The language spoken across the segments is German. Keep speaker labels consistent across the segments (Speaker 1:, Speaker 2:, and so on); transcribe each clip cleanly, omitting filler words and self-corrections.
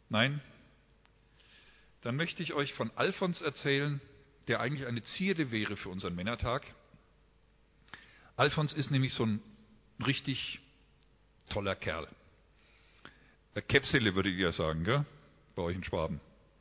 Speaker 1: Nein? Dann möchte ich euch von Alfons erzählen, der eigentlich eine Zierde wäre für unseren Männertag. Alfons ist nämlich so ein richtig toller Kerl. Käpsele würdet ihr sagen, gell? Bei euch in Schwaben.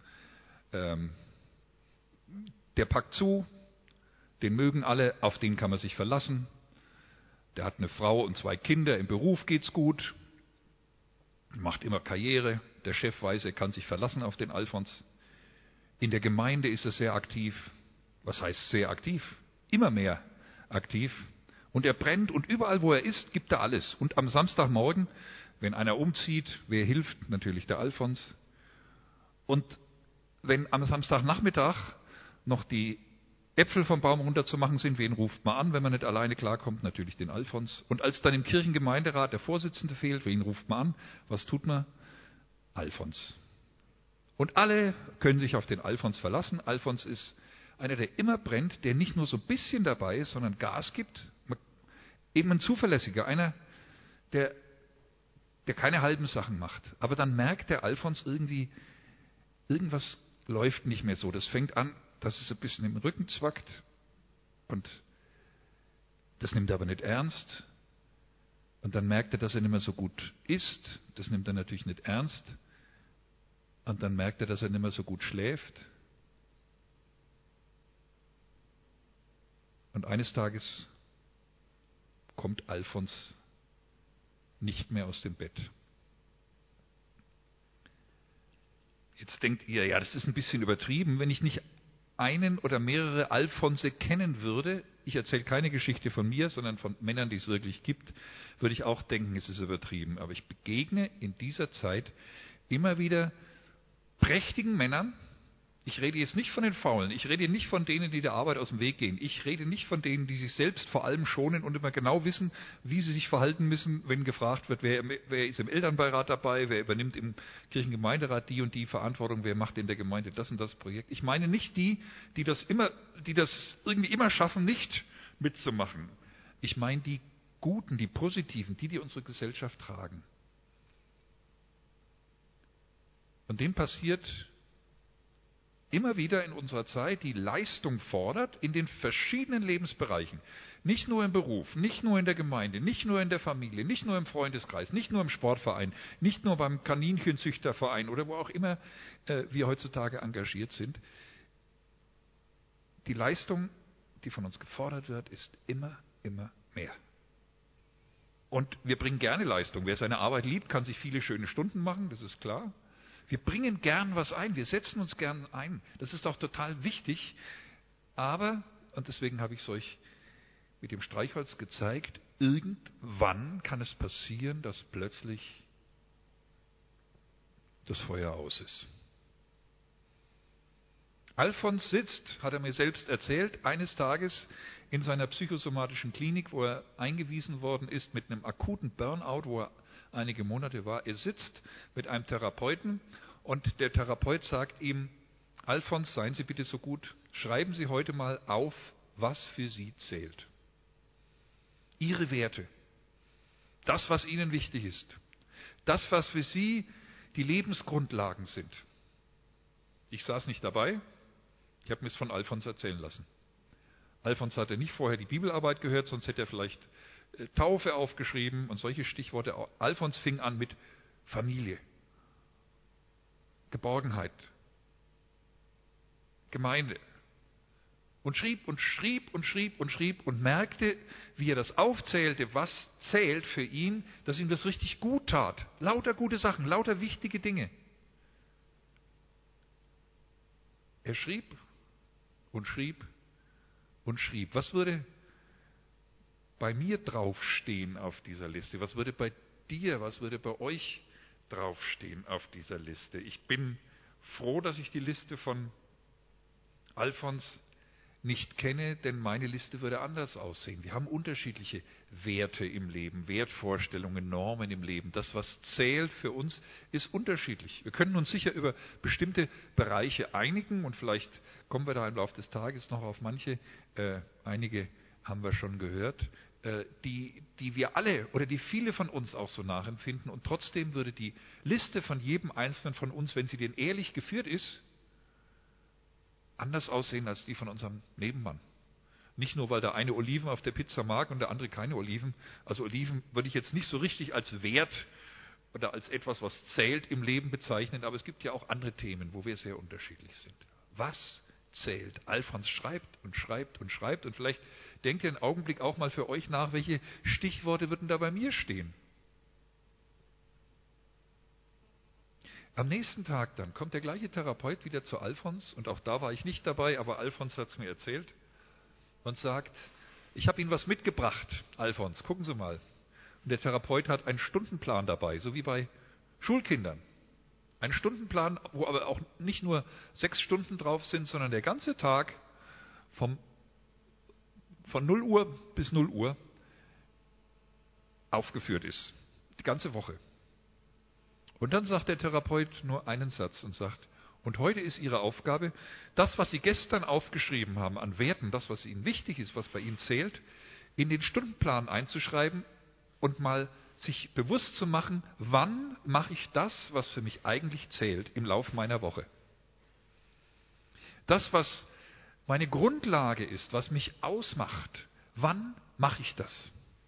Speaker 1: Der packt zu, den mögen alle, auf den kann man sich verlassen. Der hat eine Frau und 2 Kinder, im Beruf geht's gut, macht immer Karriere. Der Chef weiß, er kann sich verlassen auf den Alfons. In der Gemeinde ist er sehr aktiv. Was heißt sehr aktiv? Immer mehr aktiv. Und er brennt und überall, wo er ist, gibt er alles. Und am Samstagmorgen, wenn einer umzieht, wer hilft? Natürlich der Alfons. Und wenn am Samstagnachmittag noch die Äpfel vom Baum runterzumachen sind, wen ruft man an, wenn man nicht alleine klarkommt? Natürlich den Alfons. Und als dann im Kirchengemeinderat der Vorsitzende fehlt, wen ruft man an? Was tut man? Alfons. Und alle können sich auf den Alfons verlassen. Alfons ist einer, der immer brennt, der nicht nur so ein bisschen dabei ist, sondern Gas gibt. Eben ein Zuverlässiger, einer, der keine halben Sachen macht. Aber dann merkt der Alfons irgendwie, irgendwas läuft nicht mehr so. Das fängt an, dass es ein bisschen im Rücken zwackt. Und das nimmt er aber nicht ernst. Und dann merkt er, dass er nicht mehr so gut isst. Das nimmt er natürlich nicht ernst. Und dann merkt er, dass er nicht mehr so gut schläft. Und eines Tages kommt Alfons nicht mehr aus dem Bett. Jetzt denkt ihr, ja, das ist ein bisschen übertrieben. Wenn ich nicht einen oder mehrere Alfonse kennen würde, ich erzähle keine Geschichte von mir, sondern von Männern, die es wirklich gibt, würde ich auch denken, es ist übertrieben. Aber ich begegne in dieser Zeit immer wieder prächtigen Männern. Ich rede jetzt nicht von den Faulen, ich rede nicht von denen, die der Arbeit aus dem Weg gehen. Ich rede nicht von denen, die sich selbst vor allem schonen und immer genau wissen, wie sie sich verhalten müssen, wenn gefragt wird, wer ist im Elternbeirat dabei, wer übernimmt im Kirchengemeinderat die und die Verantwortung, wer macht in der Gemeinde das und das Projekt. Ich meine nicht die das irgendwie immer schaffen, nicht mitzumachen. Ich meine die Guten, die Positiven, die unsere Gesellschaft tragen. Und dem passiert immer wieder in unserer Zeit, die Leistung fordert in den verschiedenen Lebensbereichen. Nicht nur im Beruf, nicht nur in der Gemeinde, nicht nur in der Familie, nicht nur im Freundeskreis, nicht nur im Sportverein, nicht nur beim Kaninchenzüchterverein oder wo auch immer wir heutzutage engagiert sind. Die Leistung, die von uns gefordert wird, ist immer mehr. Und wir bringen gerne Leistung. Wer seine Arbeit liebt, kann sich viele schöne Stunden machen, das ist klar. Wir bringen gern was ein, wir setzen uns gern ein. Das ist auch total wichtig. Aber, und deswegen habe ich es euch mit dem Streichholz gezeigt, irgendwann kann es passieren, dass plötzlich das Feuer aus ist. Alfons sitzt, hat er mir selbst erzählt, eines Tages in seiner psychosomatischen Klinik, wo er eingewiesen worden ist mit einem akuten Burnout, wo er einige Monate war. Er sitzt mit einem Therapeuten und der Therapeut sagt ihm, Alfons, seien Sie bitte so gut, schreiben Sie heute mal auf, was für Sie zählt. Ihre Werte, das, was Ihnen wichtig ist, das, was für Sie die Lebensgrundlagen sind. Ich saß nicht dabei, ich habe mir es von Alfons erzählen lassen. Alfons hatte nicht vorher die Bibelarbeit gehört, sonst hätte er vielleicht Taufe aufgeschrieben und solche Stichworte. Alfons fing an mit Familie, Geborgenheit, Gemeinde und schrieb und merkte, wie er das aufzählte, was zählt für ihn, dass ihm das richtig gut tat. Lauter gute Sachen, lauter wichtige Dinge. Er schrieb und schrieb. Was würde bei mir draufstehen auf dieser Liste? Was würde bei dir, was würde bei euch draufstehen auf dieser Liste? Ich bin froh, dass ich die Liste von Alfons nicht kenne, denn meine Liste würde anders aussehen. Wir haben unterschiedliche Werte im Leben, Wertvorstellungen, Normen im Leben. Das, was zählt für uns, ist unterschiedlich. Wir können uns sicher über bestimmte Bereiche einigen und vielleicht kommen wir da im Laufe des Tages noch auf manche. Einige haben wir schon gehört. die wir alle oder die viele von uns auch so nachempfinden. Und trotzdem würde die Liste von jedem Einzelnen von uns, wenn sie denn ehrlich geführt ist, anders aussehen als die von unserem Nebenmann. Nicht nur, weil der eine Oliven auf der Pizza mag und der andere keine Oliven. Also Oliven würde ich jetzt nicht so richtig als Wert oder als etwas, was zählt im Leben bezeichnen, aber es gibt ja auch andere Themen, wo wir sehr unterschiedlich sind. Was zählt? Alfons schreibt und schreibt und schreibt und vielleicht denkt ihr einen Augenblick auch mal für euch nach, welche Stichworte würden da bei mir stehen? Am nächsten Tag dann kommt der gleiche Therapeut wieder zu Alfons und auch da war ich nicht dabei, aber Alfons hat es mir erzählt und sagt, ich habe Ihnen was mitgebracht, Alfons, gucken Sie mal. Und der Therapeut hat einen Stundenplan dabei, so wie bei Schulkindern. Ein Stundenplan, wo aber auch nicht nur 6 Stunden drauf sind, sondern der ganze Tag von 0 Uhr bis 0 Uhr aufgeführt ist. Die ganze Woche. Und dann sagt der Therapeut nur einen Satz und sagt, und heute ist Ihre Aufgabe, das, was Sie gestern aufgeschrieben haben an Werten, das, was Ihnen wichtig ist, was bei Ihnen zählt, in den Stundenplan einzuschreiben und mal sich bewusst zu machen, wann mache ich das, was für mich eigentlich zählt im Lauf meiner Woche. Das, was meine Grundlage ist, was mich ausmacht, wann mache ich das?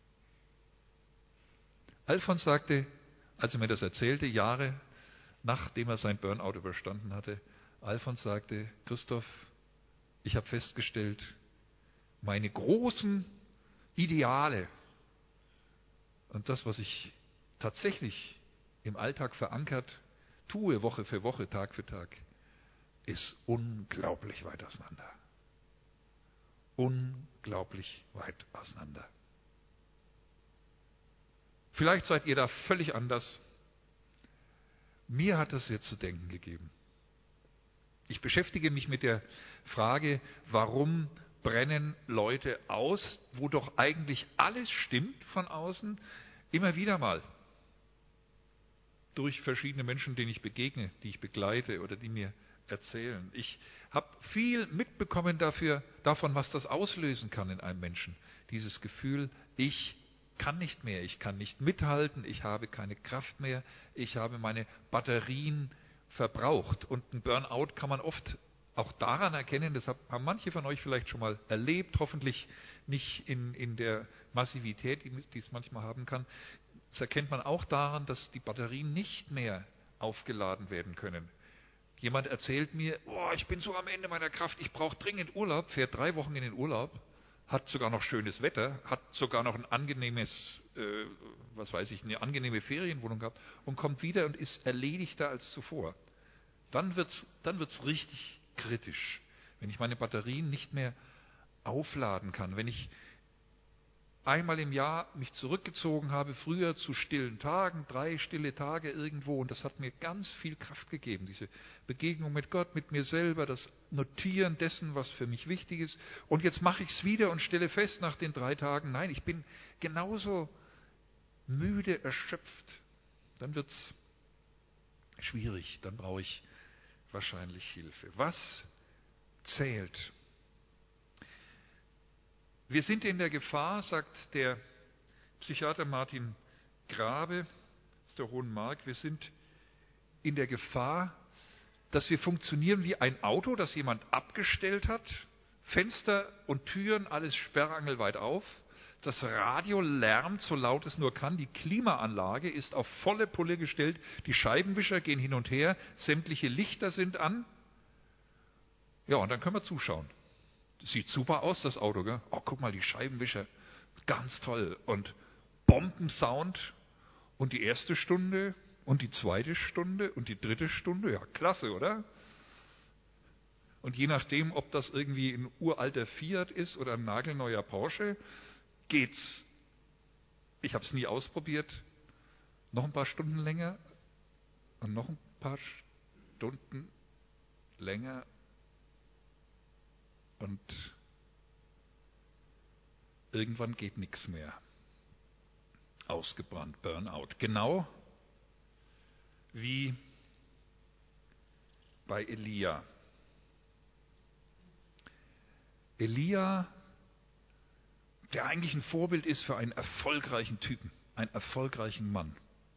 Speaker 1: Alfons sagte, als er mir das erzählte, Jahre nachdem er sein Burnout überstanden hatte, Alfons sagte, Christoph, ich habe festgestellt, meine großen Ideale und das, was ich tatsächlich im Alltag verankert tue, Woche für Woche, Tag für Tag, ist unglaublich weit auseinander. Unglaublich weit auseinander. Vielleicht seid ihr da völlig anders. Mir hat das jetzt zu denken gegeben. Ich beschäftige mich mit der Frage, warum brennen Leute aus, wo doch eigentlich alles stimmt von außen, immer wieder mal. Durch verschiedene Menschen, denen ich begegne, die ich begleite oder die mir erzählen. Ich habe viel mitbekommen davon, was das auslösen kann in einem Menschen. Dieses Gefühl, ich kann nicht mehr, ich kann nicht mithalten, ich habe keine Kraft mehr, ich habe meine Batterien verbraucht. Und ein Burnout kann man oft auch daran erkennen, das haben manche von euch vielleicht schon mal erlebt, hoffentlich nicht in der Massivität, die es manchmal haben kann. Das erkennt man auch daran, dass die Batterien nicht mehr aufgeladen werden können. Jemand erzählt mir, oh, ich bin so am Ende meiner Kraft, ich brauche dringend Urlaub, fährt 3 Wochen in den Urlaub, hat sogar noch schönes Wetter, hat sogar noch ein angenehmes, eine angenehme Ferienwohnung gehabt und kommt wieder und ist erledigter als zuvor. Dann wird's richtig kritisch, wenn ich meine Batterien nicht mehr aufladen kann, wenn ich einmal im Jahr mich zurückgezogen habe, früher zu stillen Tagen, 3 stille Tage irgendwo, und das hat mir ganz viel Kraft gegeben, diese Begegnung mit Gott, mit mir selber, das Notieren dessen, was für mich wichtig ist. Und jetzt mache ich es wieder und stelle fest nach den 3 Tagen, nein, ich bin genauso müde, erschöpft. Dann wird es schwierig, dann brauche ich wahrscheinlich Hilfe. Was zählt? Wir sind in der Gefahr, sagt der Psychiater Martin Grabe aus der Hohen Mark, wir sind in der Gefahr, dass wir funktionieren wie ein Auto, das jemand abgestellt hat, Fenster und Türen, alles sperrangelweit auf, das Radio lärmt, so laut es nur kann, die Klimaanlage ist auf volle Pulle gestellt, die Scheibenwischer gehen hin und her, sämtliche Lichter sind an. Ja, und dann können wir zuschauen. Sieht super aus, das Auto, gell? Oh, guck mal, die Scheibenwischer, ganz toll. Und Bombensound und die erste Stunde und die zweite Stunde und die dritte Stunde, ja, klasse, oder? Und je nachdem, ob das irgendwie ein uralter Fiat ist oder ein nagelneuer Porsche, geht's, ich habe es nie ausprobiert, noch ein paar Stunden länger und noch ein paar Stunden länger. Und irgendwann geht nichts mehr. Ausgebrannt, Burnout. Genau wie bei Elia. Elia der eigentlich ein Vorbild ist für einen erfolgreichen Typen, einen erfolgreichen Mann.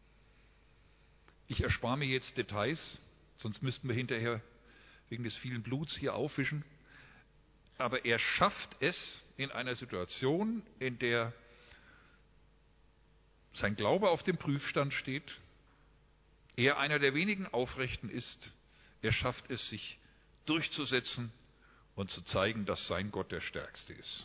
Speaker 1: Ich erspare mir jetzt Details, sonst müssten wir hinterher wegen des vielen Bluts hier aufwischen. Aber er schafft es in einer Situation, in der sein Glaube auf dem Prüfstand steht, er einer der wenigen Aufrechten ist, er schafft es, sich durchzusetzen und zu zeigen, dass sein Gott der Stärkste ist.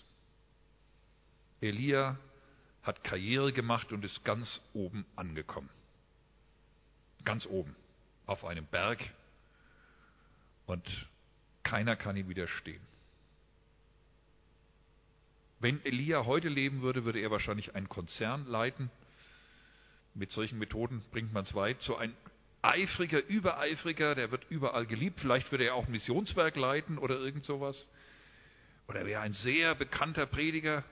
Speaker 1: Elia hat Karriere gemacht und ist ganz oben angekommen. Ganz oben, auf einem Berg, und keiner kann ihm widerstehen. Wenn Elia heute leben würde, würde er wahrscheinlich einen Konzern leiten. Mit solchen Methoden bringt man es weit. So ein eifriger, übereifriger, der wird überall geliebt. Vielleicht würde er auch ein Missionswerk leiten oder irgend sowas. Oder er wäre ein sehr bekannter Prediger.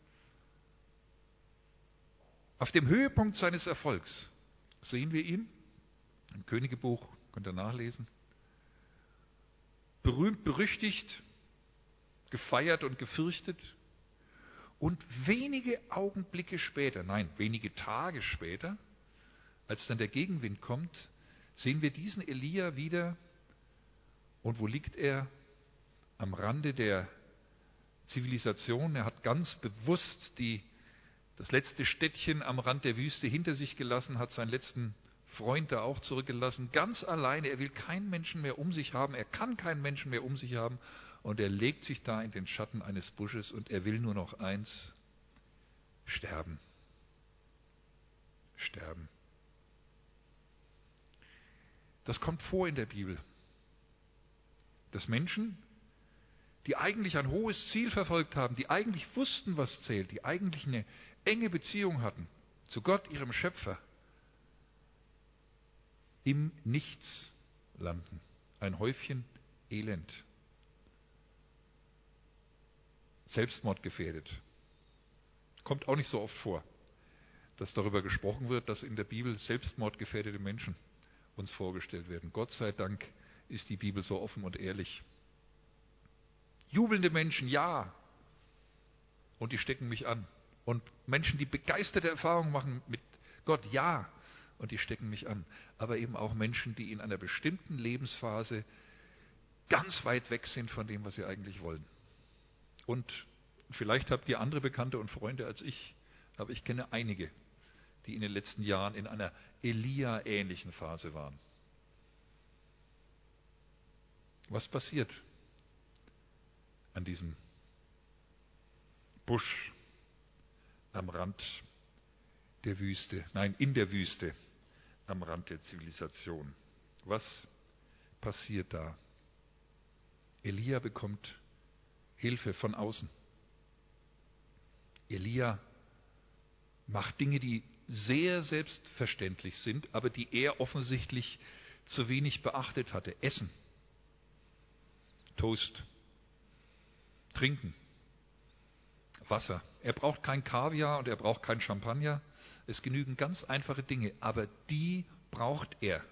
Speaker 1: Auf dem Höhepunkt seines Erfolgs sehen wir ihn, im Königebuch, könnt ihr nachlesen, berühmt, berüchtigt, gefeiert und gefürchtet. Und wenige Augenblicke später, nein, wenige Tage später, als dann der Gegenwind kommt, sehen wir diesen Elia wieder. Und wo liegt er? Am Rande der Zivilisation. Er hat ganz bewusst das letzte Städtchen am Rand der Wüste hinter sich gelassen, hat seinen letzten Freund da auch zurückgelassen, ganz alleine. Er will keinen Menschen mehr um sich haben, er kann keinen Menschen mehr um sich haben. Und er legt sich da in den Schatten eines Busches und er will nur noch eins: sterben. Sterben. Das kommt vor in der Bibel. Dass Menschen, die eigentlich ein hohes Ziel verfolgt haben, die eigentlich wussten, was zählt, die eigentlich eine enge Beziehung hatten zu Gott, ihrem Schöpfer, im Nichts landen. Ein Häufchen Elend. Selbstmordgefährdet. Kommt auch nicht so oft vor, dass darüber gesprochen wird, dass in der Bibel selbstmordgefährdete Menschen uns vorgestellt werden. Gott sei Dank ist die Bibel so offen und ehrlich. Jubelnde Menschen, ja. Und die stecken mich an. Und Menschen, die begeisterte Erfahrungen machen mit Gott, ja. Und die stecken mich an. Aber eben auch Menschen, die in einer bestimmten Lebensphase ganz weit weg sind von dem, was sie eigentlich wollen. Und vielleicht habt ihr andere Bekannte und Freunde als ich, aber ich kenne einige, die in den letzten Jahren in einer Elia-ähnlichen Phase waren. Was passiert an diesem Busch am Rand der Wüste, nein, in der Wüste, am Rand der Zivilisation? Was passiert da? Elia bekommt Hilfe von außen. Elia macht Dinge, die sehr selbstverständlich sind, aber die er offensichtlich zu wenig beachtet hatte. Essen, Toast, Trinken, Wasser. Er braucht kein Kaviar und er braucht kein Champagner. Es genügen ganz einfache Dinge, aber die braucht er.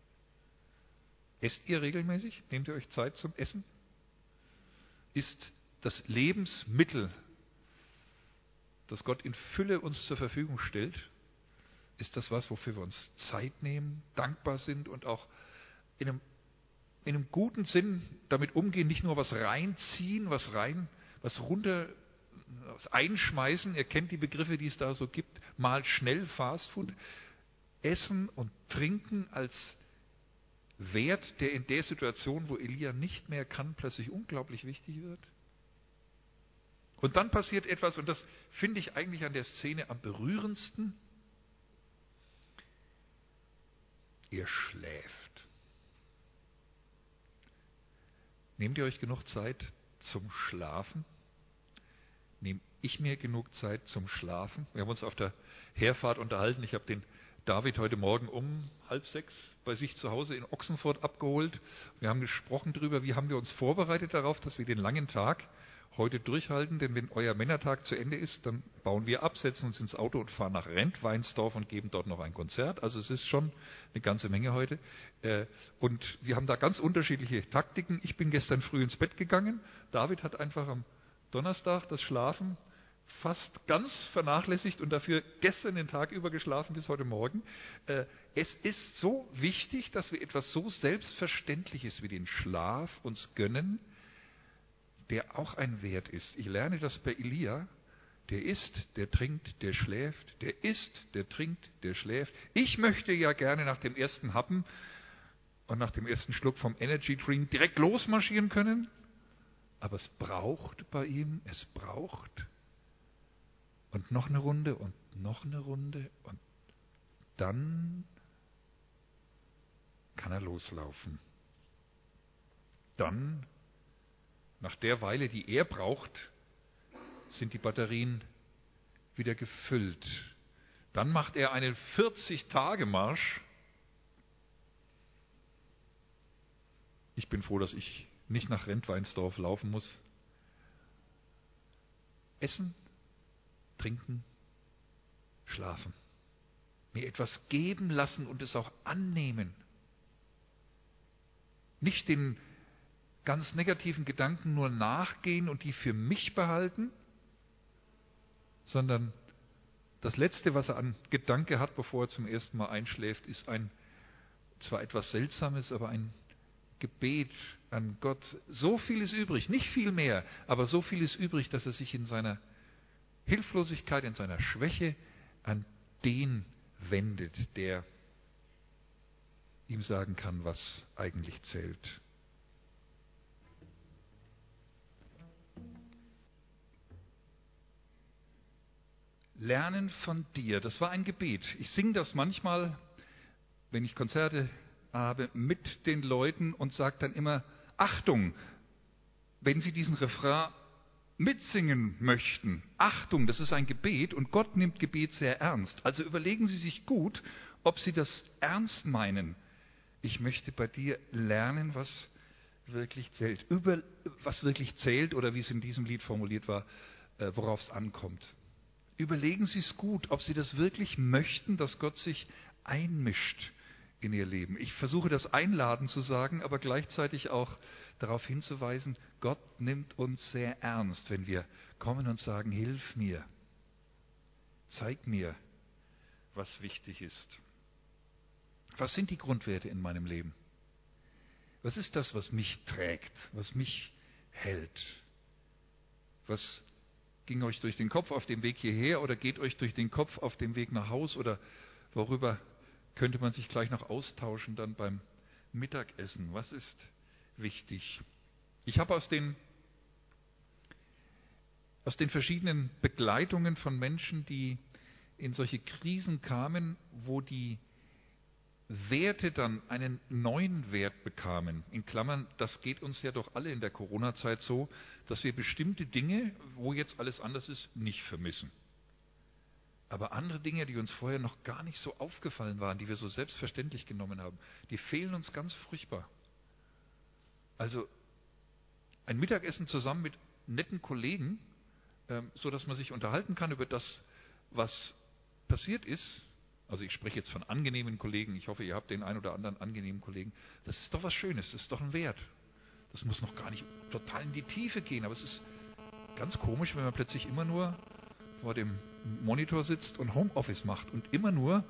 Speaker 1: Esst ihr regelmäßig? Nehmt ihr euch Zeit zum Essen? Ist das Lebensmittel, das Gott in Fülle uns zur Verfügung stellt, ist das was, wofür wir uns Zeit nehmen, dankbar sind und auch in einem guten Sinn damit umgehen, nicht nur was reinziehen, was runter, was einschmeißen. Ihr kennt die Begriffe, die es da so gibt, mal schnell Fastfood. Essen und Trinken als Wert, der in der Situation, wo Elia nicht mehr kann, plötzlich unglaublich wichtig wird. Und dann passiert etwas, und das finde ich eigentlich an der Szene am berührendsten. Er schläft. Nehmt ihr euch genug Zeit zum Schlafen? Nehme ich mir genug Zeit zum Schlafen? Wir haben uns auf der Herfahrt unterhalten. Ich habe den David heute Morgen um 5:30 bei sich zu Hause in Ochsenfurt abgeholt. Wir haben gesprochen darüber, wie haben wir uns vorbereitet darauf, dass wir den langen Tag heute durchhalten, denn wenn euer Männertag zu Ende ist, dann bauen wir ab, setzen uns ins Auto und fahren nach Rentweinsdorf und geben dort noch ein Konzert. Also es ist schon eine ganze Menge heute. Und wir haben da ganz unterschiedliche Taktiken. Ich bin gestern früh ins Bett gegangen. David hat einfach am Donnerstag das Schlafen fast ganz vernachlässigt und dafür gestern den Tag über geschlafen bis heute Morgen. Es ist so wichtig, dass wir etwas so Selbstverständliches wie den Schlaf uns gönnen, der auch ein Wert ist. Ich lerne das bei Elia. Der isst, der trinkt, der schläft. Der isst, der trinkt, der schläft. Ich möchte ja gerne nach dem ersten Happen und nach dem ersten Schluck vom Energy Drink direkt losmarschieren können. Aber es braucht bei ihm, es braucht. Und noch eine Runde und noch eine Runde und dann kann er loslaufen. Dann, nach der Weile, die er braucht, sind die Batterien wieder gefüllt. Dann macht er einen 40-Tage-Marsch. Ich bin froh, dass ich nicht nach Rentweinsdorf laufen muss. Essen, trinken, schlafen. Mir etwas geben lassen und es auch annehmen. Nicht den ganz negativen Gedanken nur nachgehen und die für mich behalten, sondern das Letzte, was er an Gedanke hat, bevor er zum ersten Mal einschläft, ist ein zwar etwas Seltsames, aber ein Gebet an Gott. So viel ist übrig, nicht viel mehr, aber so viel ist übrig, dass er sich in seiner Hilflosigkeit, in seiner Schwäche an den wendet, der ihm sagen kann, was eigentlich zählt. Lernen von dir, das war ein Gebet. Ich singe das manchmal, wenn ich Konzerte habe, mit den Leuten und sage dann immer, Achtung, wenn Sie diesen Refrain mitsingen möchten, Achtung, das ist ein Gebet und Gott nimmt Gebet sehr ernst. Also überlegen Sie sich gut, ob Sie das ernst meinen. Ich möchte bei dir lernen, was wirklich zählt. Was wirklich zählt oder wie es in diesem Lied formuliert war, worauf es ankommt. Überlegen Sie es gut, ob Sie das wirklich möchten, dass Gott sich einmischt in Ihr Leben. Ich versuche das einladen zu sagen, aber gleichzeitig auch darauf hinzuweisen, Gott nimmt uns sehr ernst, wenn wir kommen und sagen, hilf mir, zeig mir, was wichtig ist. Was sind die Grundwerte in meinem Leben? Was ist das, was mich trägt, was mich hält? Was ging euch durch den Kopf auf dem Weg hierher oder geht euch durch den Kopf auf dem Weg nach Haus oder worüber könnte man sich gleich noch austauschen dann beim Mittagessen? Was ist wichtig? Ich habe aus den verschiedenen Begleitungen von Menschen, die in solche Krisen kamen, wo die Werte dann einen neuen Wert bekamen. In Klammern, das geht uns ja doch alle in der Corona-Zeit so, dass wir bestimmte Dinge, wo jetzt alles anders ist, nicht vermissen. Aber andere Dinge, die uns vorher noch gar nicht so aufgefallen waren, die wir so selbstverständlich genommen haben, die fehlen uns ganz furchtbar. Also ein Mittagessen zusammen mit netten Kollegen, so dass man sich unterhalten kann über das, was passiert ist. Also ich spreche jetzt von angenehmen Kollegen. Ich hoffe, ihr habt den einen oder anderen angenehmen Kollegen. Das ist doch was Schönes, das ist doch ein Wert. Das muss noch gar nicht total in die Tiefe gehen, aber es ist ganz komisch, wenn man plötzlich immer nur vor dem Monitor sitzt und Homeoffice macht und immer nur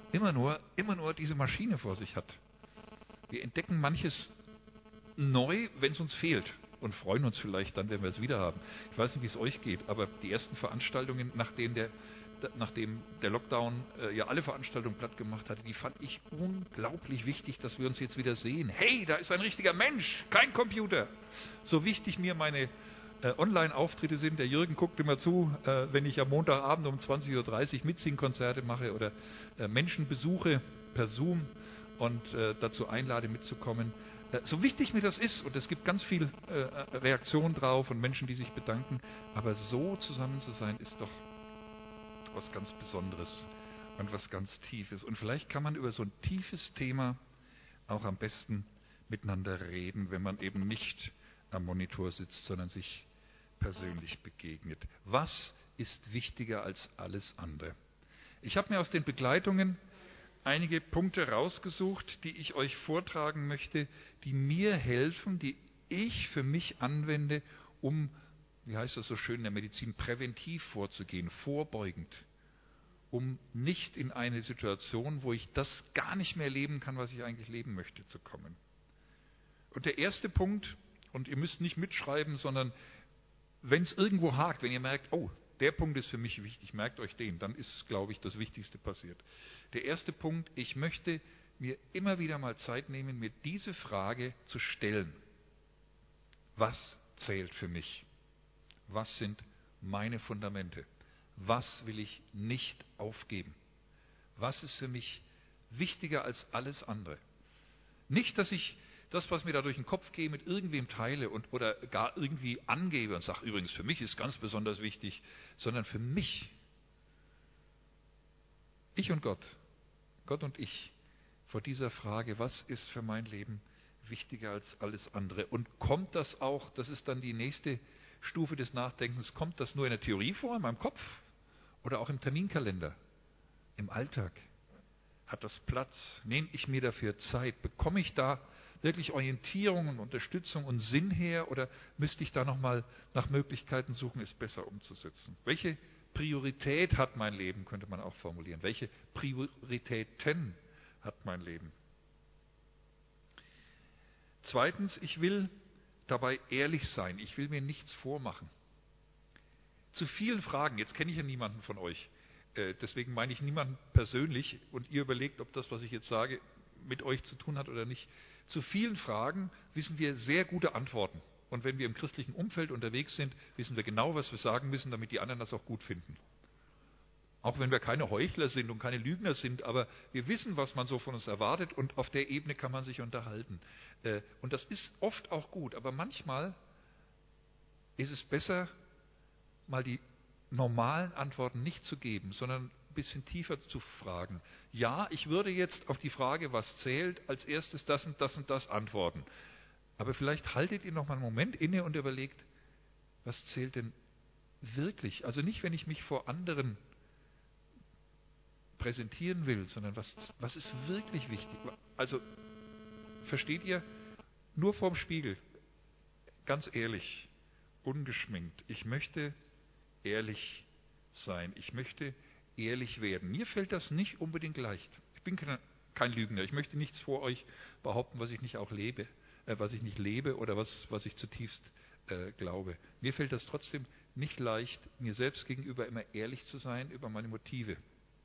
Speaker 1: diese Maschine vor sich hat. Wir entdecken manches neu, wenn es uns fehlt und freuen uns vielleicht dann, wenn wir es wieder haben. Ich weiß nicht, wie es euch geht, aber die ersten Veranstaltungen, nachdem der Lockdown ja alle Veranstaltungen platt gemacht hatte, die fand ich unglaublich wichtig, dass wir uns jetzt wieder sehen. Hey, da ist ein richtiger Mensch, kein Computer. So wichtig mir meine Online-Auftritte sind. Der Jürgen guckt immer zu, wenn ich am Montagabend um 20.30 Uhr Mitsingkonzerte mache oder Menschen besuche per Zoom und dazu einlade mitzukommen. So wichtig mir das ist, und es gibt ganz viel Reaktion drauf und Menschen, die sich bedanken, aber so zusammen zu sein, ist doch was ganz Besonderes und was ganz Tiefes. Und vielleicht kann man über so ein tiefes Thema auch am besten miteinander reden, wenn man eben nicht am Monitor sitzt, sondern sich persönlich begegnet. Was ist wichtiger als alles andere? Ich habe mir aus den Begleitungen einige Punkte rausgesucht, die ich euch vortragen möchte, die mir helfen, die ich für mich anwende, um wie heißt das so schön in der Medizin, präventiv vorzugehen, vorbeugend, um nicht in eine Situation, wo ich das gar nicht mehr leben kann, was ich eigentlich leben möchte, zu kommen. Und der erste Punkt, und ihr müsst nicht mitschreiben, sondern wenn es irgendwo hakt, wenn ihr merkt, oh, der Punkt ist für mich wichtig, merkt euch den, dann ist, glaube ich, das Wichtigste passiert. Der erste Punkt, ich möchte mir immer wieder mal Zeit nehmen, mir diese Frage zu stellen. Was zählt für mich? Was sind meine Fundamente? Was will ich nicht aufgeben? Was ist für mich wichtiger als alles andere? Nicht, dass ich das, was mir da durch den Kopf gehe, mit irgendwem teile oder gar irgendwie angebe und sage, übrigens, für mich ist ganz besonders wichtig, sondern für mich, ich und Gott, Gott und ich, vor dieser Frage, was ist für mein Leben wichtiger als alles andere? Und kommt das auch, das ist dann die nächste Stufe des Nachdenkens, kommt das nur in der Theorie vor, in meinem Kopf oder auch im Terminkalender, im Alltag? Hat das Platz? Nehme ich mir dafür Zeit? Bekomme ich da wirklich Orientierung und Unterstützung und Sinn her oder müsste ich da nochmal nach Möglichkeiten suchen, es besser umzusetzen? Welche Priorität hat mein Leben, könnte man auch formulieren. Welche Prioritäten hat mein Leben? Zweitens, ich will dabei ehrlich sein. Ich will mir nichts vormachen. Zu vielen Fragen, jetzt kenne ich ja niemanden von euch, deswegen meine ich niemanden persönlich und ihr überlegt, ob das, was ich jetzt sage, mit euch zu tun hat oder nicht. Zu vielen Fragen wissen wir sehr gute Antworten. Und wenn wir im christlichen Umfeld unterwegs sind, wissen wir genau, was wir sagen müssen, damit die anderen das auch gut finden. Auch wenn wir keine Heuchler sind und keine Lügner sind, aber wir wissen, was man so von uns erwartet und auf der Ebene kann man sich unterhalten. Und das ist oft auch gut, aber manchmal ist es besser, mal die normalen Antworten nicht zu geben, sondern ein bisschen tiefer zu fragen. Ja, ich würde jetzt auf die Frage, was zählt, als erstes das und das antworten. Aber vielleicht haltet ihr noch mal einen Moment inne und überlegt, was zählt denn wirklich? Also nicht, wenn ich mich vor anderen präsentieren will, sondern was ist wirklich wichtig? Also, versteht ihr? Nur vorm Spiegel, ganz ehrlich, ungeschminkt. Ich möchte ehrlich sein. Ich möchte ehrlich werden. Mir fällt das nicht unbedingt leicht. Ich bin kein Lügner. Ich möchte nichts vor euch behaupten, was ich nicht auch lebe, was ich nicht lebe oder was ich zutiefst glaube. Mir fällt das trotzdem nicht leicht, mir selbst gegenüber immer ehrlich zu sein über meine Motive.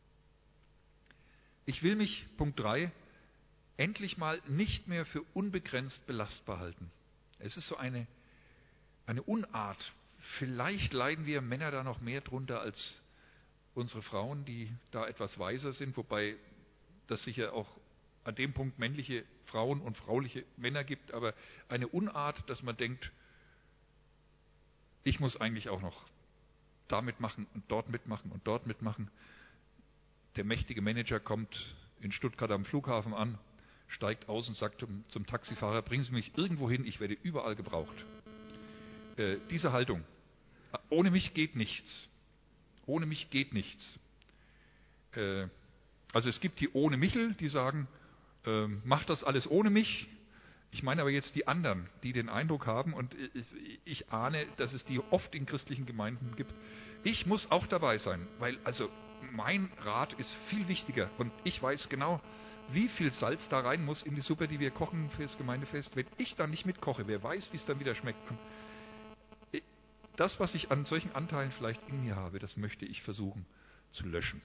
Speaker 1: Ich will mich, Punkt 3, endlich mal nicht mehr für unbegrenzt belastbar halten. Es ist so eine Unart. Vielleicht leiden wir Männer da noch mehr drunter als unsere Frauen, die da etwas weiser sind, wobei das sicher auch an dem Punkt männliche Frauen und frauliche Männer gibt, aber eine Unart, dass man denkt, ich muss eigentlich auch noch da mitmachen und dort mitmachen und dort mitmachen. Der mächtige Manager kommt in Stuttgart am Flughafen an, steigt aus und sagt zum Taxifahrer, bringen Sie mich irgendwo hin, ich werde überall gebraucht. Diese Haltung, ohne mich geht nichts. Ohne mich geht nichts. Also es gibt die ohne Michel, die sagen, mach das alles ohne mich. Ich meine aber jetzt die anderen, die den Eindruck haben, und ich ahne, dass es die oft in christlichen Gemeinden gibt, ich muss auch dabei sein, weil also mein Rat ist viel wichtiger und ich weiß genau, wie viel Salz da rein muss in die Suppe, die wir kochen für das Gemeindefest. Wenn ich da nicht mitkoche, wer weiß, wie es dann wieder schmeckt. Das, was ich an solchen Anteilen vielleicht in mir habe, das möchte ich versuchen zu löschen.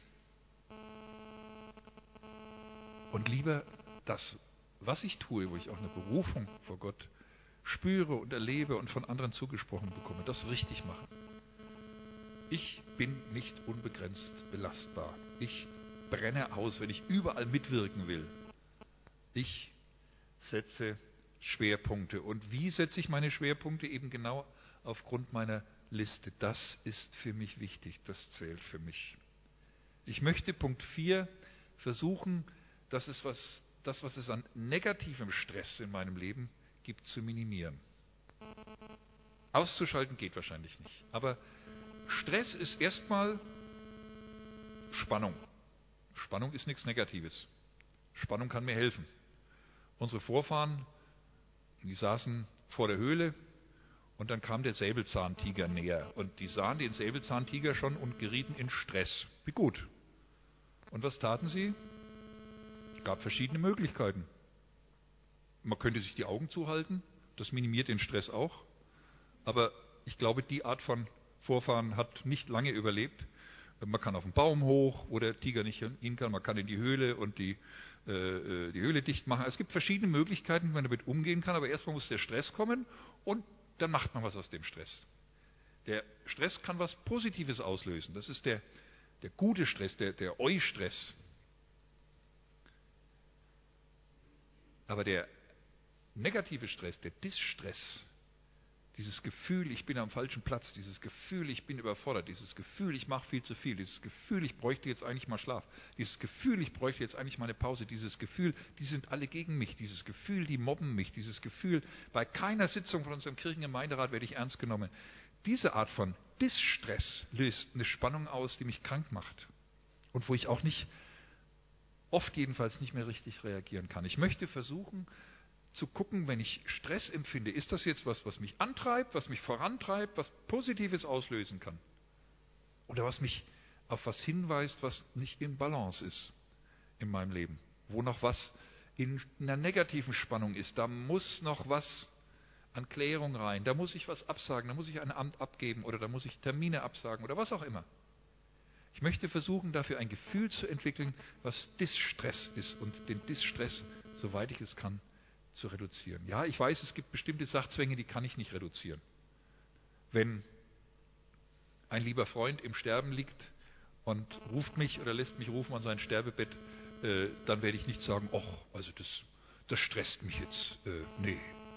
Speaker 1: Und lieber das, was ich tue, wo ich auch eine Berufung vor Gott spüre und erlebe und von anderen zugesprochen bekomme, das richtig machen. Ich bin nicht unbegrenzt belastbar. Ich brenne aus, wenn ich überall mitwirken will. Ich setze Schwerpunkte. Und wie setze ich meine Schwerpunkte? Eben genau aufgrund meiner Liste. Das ist für mich wichtig, das zählt für mich. Ich möchte Punkt 4 versuchen, das, was es an negativem Stress in meinem Leben gibt, zu minimieren. Auszuschalten geht wahrscheinlich nicht. Aber Stress ist erstmal Spannung. Spannung ist nichts Negatives. Spannung kann mir helfen. Unsere Vorfahren, die saßen vor der Höhle Und dann kam der Säbelzahntiger näher. Und die sahen den Säbelzahntiger schon und gerieten in Stress. Wie gut. Und was taten sie? Es gab verschiedene Möglichkeiten. Man könnte sich die Augen zuhalten. Das minimiert den Stress auch. Aber ich glaube, die Art von Vorfahren hat nicht lange überlebt. Man kann auf den Baum hoch, wo der Tiger nicht hin kann. Man kann in die Höhle und die Höhle dicht machen. Es gibt verschiedene Möglichkeiten, wie man damit umgehen kann. Aber erstmal muss der Stress kommen und dann macht man was aus dem Stress. Der Stress kann was Positives auslösen. Das ist der gute Stress, der Eustress. Aber der negative Stress, der Distress, dieses Gefühl, ich bin am falschen Platz, dieses Gefühl, ich bin überfordert, dieses Gefühl, ich mache viel zu viel, dieses Gefühl, ich bräuchte jetzt eigentlich mal Schlaf, dieses Gefühl, ich bräuchte jetzt eigentlich mal eine Pause, dieses Gefühl, die sind alle gegen mich, dieses Gefühl, die mobben mich, dieses Gefühl, bei keiner Sitzung von unserem Kirchengemeinderat werde ich ernst genommen. Diese Art von Distress löst eine Spannung aus, die mich krank macht und wo ich auch nicht, oft jedenfalls nicht mehr richtig reagieren kann. Ich möchte versuchen, zu gucken, wenn ich Stress empfinde, ist das jetzt was mich antreibt, was mich vorantreibt, was Positives auslösen kann? Oder was mich auf was hinweist, was nicht in Balance ist in meinem Leben? Wo noch was in einer negativen Spannung ist, da muss noch was an Klärung rein, da muss ich was absagen, da muss ich ein Amt abgeben oder da muss ich Termine absagen oder was auch immer. Ich möchte versuchen, dafür ein Gefühl zu entwickeln, was Distress ist und den Distress, soweit ich es kann, zu reduzieren. Ja, ich weiß, es gibt bestimmte Sachzwänge, die kann ich nicht reduzieren. Wenn ein lieber Freund im Sterben liegt und ruft mich oder lässt mich rufen an sein Sterbebett, dann werde ich nicht sagen, also das stresst mich jetzt. Nee.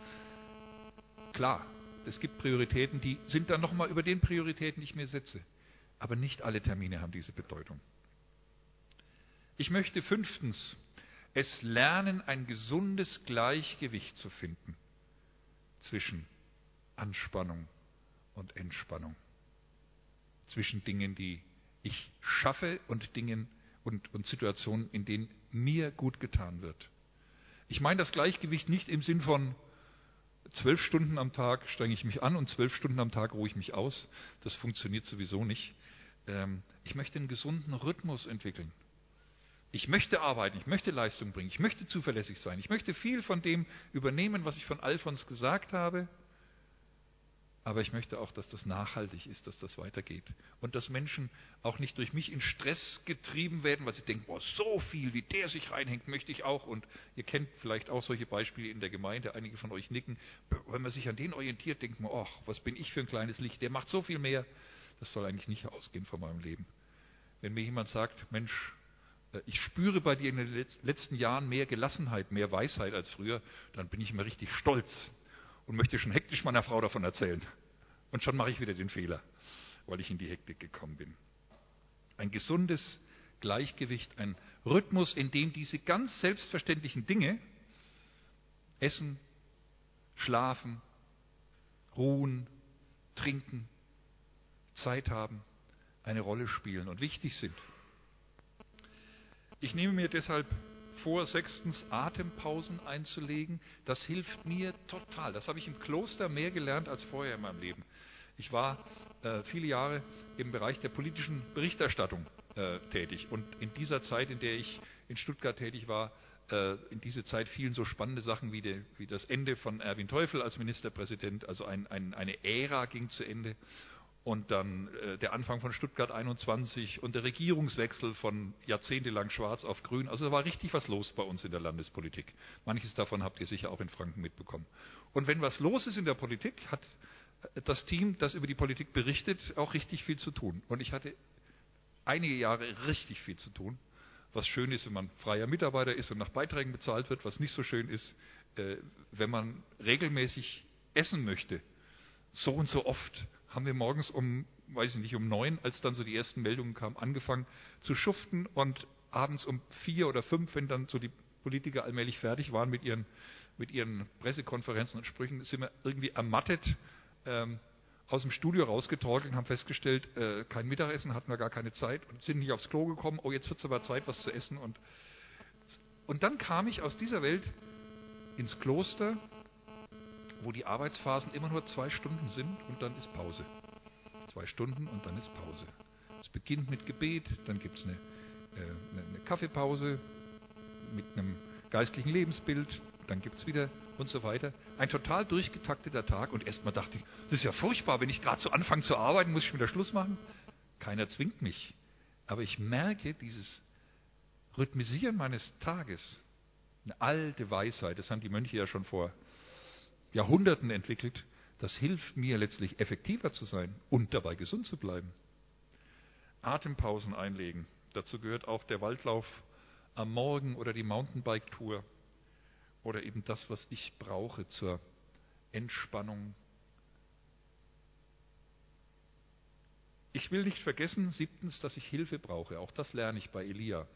Speaker 1: Klar, es gibt Prioritäten, die sind dann nochmal über den Prioritäten, die ich mir setze. Aber nicht alle Termine haben diese Bedeutung. Ich möchte 5. es lernen, ein gesundes Gleichgewicht zu finden zwischen Anspannung und Entspannung. Zwischen Dingen, die ich schaffe und Dingen und Situationen, in denen mir gut getan wird. Ich meine das Gleichgewicht nicht im Sinn von 12 Stunden am Tag strenge ich mich an und 12 Stunden am Tag ruhe ich mich aus. Das funktioniert sowieso nicht. Ich möchte einen gesunden Rhythmus entwickeln. Ich möchte arbeiten, ich möchte Leistung bringen, ich möchte zuverlässig sein, ich möchte viel von dem übernehmen, was ich von Alfons gesagt habe, aber ich möchte auch, dass das nachhaltig ist, dass das weitergeht und dass Menschen auch nicht durch mich in Stress getrieben werden, weil sie denken, so viel, wie der sich reinhängt, möchte ich auch. Und ihr kennt vielleicht auch solche Beispiele in der Gemeinde, einige von euch nicken, wenn man sich an den orientiert, denkt man, was bin ich für ein kleines Licht, der macht so viel mehr. Das soll eigentlich nicht ausgehen von meinem Leben. Wenn mir jemand sagt, Mensch, ich spüre bei dir in den letzten Jahren mehr Gelassenheit, mehr Weisheit als früher, dann bin ich immer richtig stolz und möchte schon hektisch meiner Frau davon erzählen. Und schon mache ich wieder den Fehler, weil ich in die Hektik gekommen bin. Ein gesundes Gleichgewicht, ein Rhythmus, in dem diese ganz selbstverständlichen Dinge, Essen, Schlafen, Ruhen, Trinken, Zeit haben, eine Rolle spielen und wichtig sind. Ich nehme mir deshalb vor, 6. Atempausen einzulegen. Das hilft mir total. Das habe ich im Kloster mehr gelernt als vorher in meinem Leben. Ich war viele Jahre im Bereich der politischen Berichterstattung tätig. Und in dieser Zeit, in der ich in Stuttgart tätig war, in diese Zeit fielen so spannende Sachen wie das Ende von Erwin Teufel als Ministerpräsident. Also eine Ära ging zu Ende. Und dann der Anfang von Stuttgart 21 und der Regierungswechsel von jahrzehntelang schwarz auf grün. Also da war richtig was los bei uns in der Landespolitik. Manches davon habt ihr sicher auch in Franken mitbekommen. Und wenn was los ist in der Politik, hat das Team, das über die Politik berichtet, auch richtig viel zu tun. Und ich hatte einige Jahre richtig viel zu tun. Was schön ist, wenn man freier Mitarbeiter ist und nach Beiträgen bezahlt wird. Was nicht so schön ist, wenn man regelmäßig essen möchte. So und so oft haben wir morgens um 9, als dann so die ersten Meldungen kamen, angefangen zu schuften und abends um 4 oder 5, wenn dann so die Politiker allmählich fertig waren mit ihren Pressekonferenzen und Sprüchen, sind wir irgendwie ermattet aus dem Studio rausgetorkelt und haben festgestellt, kein Mittagessen, hatten wir gar keine Zeit und sind nicht aufs Klo gekommen, jetzt wird es aber Zeit, was zu essen. Und dann kam ich aus dieser Welt ins Kloster, wo die Arbeitsphasen immer nur 2 Stunden sind und dann ist Pause. 2 Stunden und dann ist Pause. Es beginnt mit Gebet, dann gibt es eine Kaffeepause mit einem geistlichen Lebensbild, dann gibt es wieder und so weiter. Ein total durchgetakteter Tag und erstmal dachte ich, das ist ja furchtbar, wenn ich gerade so anfange zu arbeiten, muss ich wieder Schluss machen. Keiner zwingt mich. Aber ich merke dieses Rhythmisieren meines Tages, eine alte Weisheit, das haben die Mönche ja schon vor Jahrhunderten entwickelt, das hilft mir letztlich effektiver zu sein und dabei gesund zu bleiben. Atempausen einlegen, dazu gehört auch der Waldlauf am Morgen oder die Mountainbike-Tour oder eben das, was ich brauche zur Entspannung. Ich will nicht vergessen, 7., dass ich Hilfe brauche. Auch das lerne ich bei Elia.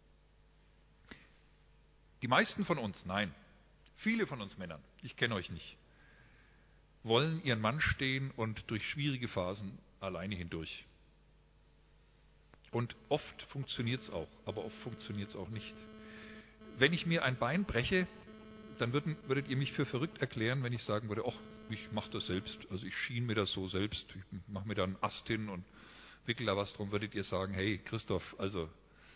Speaker 1: Die meisten von uns, nein, viele von uns Männern, ich kenne euch nicht, wollen ihren Mann stehen und durch schwierige Phasen alleine hindurch. Und oft funktioniert es auch, aber oft funktioniert es auch nicht. Wenn ich mir ein Bein breche, dann würdet ihr mich für verrückt erklären, wenn ich sagen würde, ach, ich mache das selbst, also ich schiene mir das so selbst, ich mache mir da einen Ast hin und wickel da was drum, würdet ihr sagen, hey Christoph, also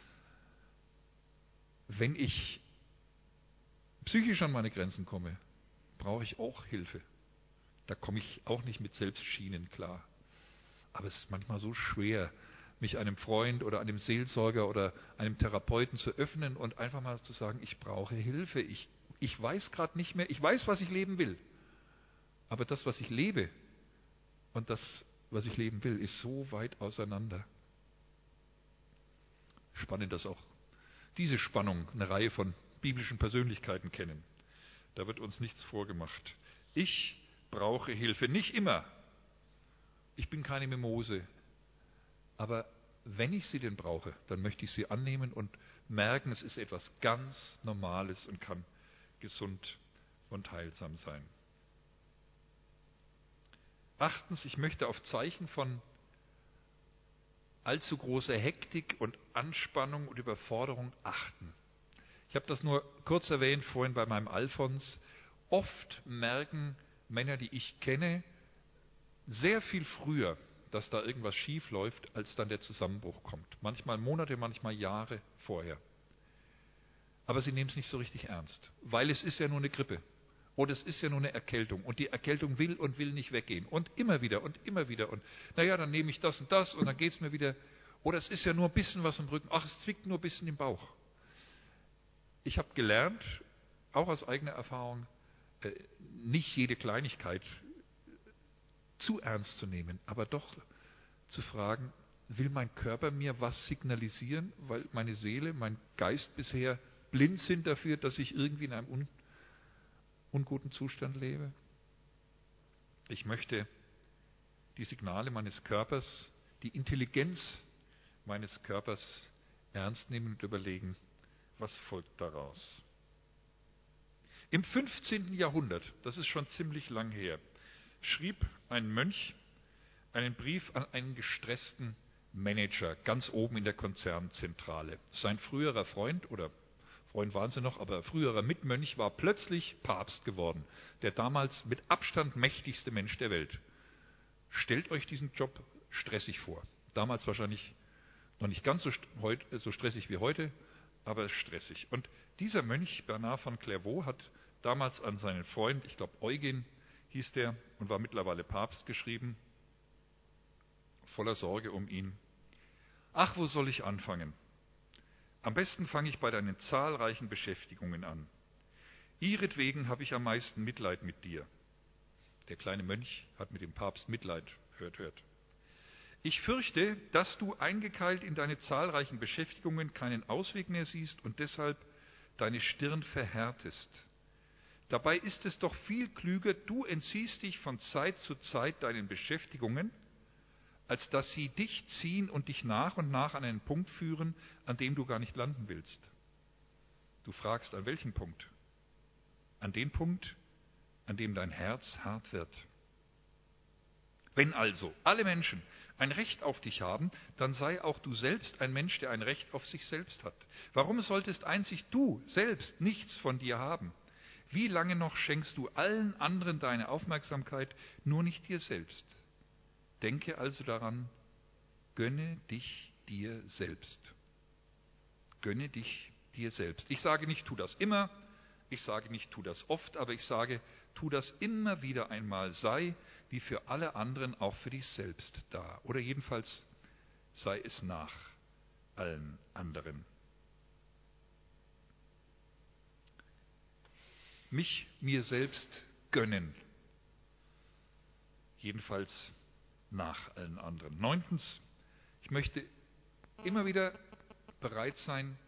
Speaker 1: wenn ich psychisch an meine Grenzen komme, brauche ich auch Hilfe. Da komme ich auch nicht mit Selbstschienen klar. Aber es ist manchmal so schwer, mich einem Freund oder einem Seelsorger oder einem Therapeuten zu öffnen und einfach mal zu sagen, ich brauche Hilfe. Ich weiß gerade nicht mehr, ich weiß, was ich leben will. Aber das, was ich lebe und das, was ich leben will, ist so weit auseinander. Spannend, dass auch diese Spannung eine Reihe von biblischen Persönlichkeiten kennen. Da wird uns nichts vorgemacht. Ich brauche Hilfe. Nicht immer. Ich bin keine Mimose. Aber wenn ich sie denn brauche, dann möchte ich sie annehmen und merken, es ist etwas ganz Normales und kann gesund und heilsam sein. 8. Ich möchte auf Zeichen von allzu großer Hektik und Anspannung und Überforderung achten. Ich habe das nur kurz erwähnt vorhin bei meinem Alfons. Oft merken Männer, die ich kenne, sehr viel früher, dass da irgendwas schief läuft, als dann der Zusammenbruch kommt. Manchmal Monate, manchmal Jahre vorher. Aber sie nehmen es nicht so richtig ernst, weil es ist ja nur eine Grippe oder es ist ja nur eine Erkältung und die Erkältung will und will nicht weggehen und immer wieder und naja, dann nehme ich das und dann geht es mir wieder. Oder es ist ja nur ein bisschen was im Rücken, ach, es zwickt nur ein bisschen im Bauch. Ich habe gelernt, auch aus eigener Erfahrung, nicht jede Kleinigkeit zu ernst zu nehmen, aber doch zu fragen, will mein Körper mir was signalisieren, weil meine Seele, mein Geist bisher blind sind dafür, dass ich irgendwie in einem unguten Zustand lebe? Ich möchte die Signale meines Körpers, die Intelligenz meines Körpers ernst nehmen und überlegen, was folgt daraus. Im 15. Jahrhundert, das ist schon ziemlich lang her, schrieb ein Mönch einen Brief an einen gestressten Manager ganz oben in der Konzernzentrale. Sein früherer Freund, oder Freund waren sie noch, aber früherer Mitmönch war plötzlich Papst geworden, der damals mit Abstand mächtigste Mensch der Welt. Stellt euch diesen Job stressig vor. Damals wahrscheinlich noch nicht ganz so stressig wie heute, aber stressig. Und dieser Mönch, Bernard von Clairvaux, hat damals an seinen Freund, ich glaube Eugen hieß der und war mittlerweile Papst, geschrieben, voller Sorge um ihn. Ach, wo soll ich anfangen? Am besten fange ich bei deinen zahlreichen Beschäftigungen an. Ihretwegen habe ich am meisten Mitleid mit dir. Der kleine Mönch hat mit dem Papst Mitleid, hört. Ich fürchte, dass du eingekeilt in deine zahlreichen Beschäftigungen keinen Ausweg mehr siehst und deshalb deine Stirn verhärtest. Dabei ist es doch viel klüger, du entziehst dich von Zeit zu Zeit deinen Beschäftigungen, als dass sie dich ziehen und dich nach und nach an einen Punkt führen, an dem du gar nicht landen willst. Du fragst, an welchem Punkt? An den Punkt, an dem dein Herz hart wird. Wenn also alle Menschen ein Recht auf dich haben, dann sei auch du selbst ein Mensch, der ein Recht auf sich selbst hat. Warum solltest einzig du selbst nichts von dir haben? Wie lange noch schenkst du allen anderen deine Aufmerksamkeit, nur nicht dir selbst? Denke also daran, gönne dich dir selbst. Gönne dich dir selbst. Ich sage nicht, tu das immer, ich sage nicht, tu das oft, aber ich sage, tu das immer wieder einmal, sei wie für alle anderen auch für dich selbst da. Oder jedenfalls sei es nach allen anderen. Mir selbst gönnen. Jedenfalls nach allen anderen. 9. Ich möchte immer wieder bereit sein,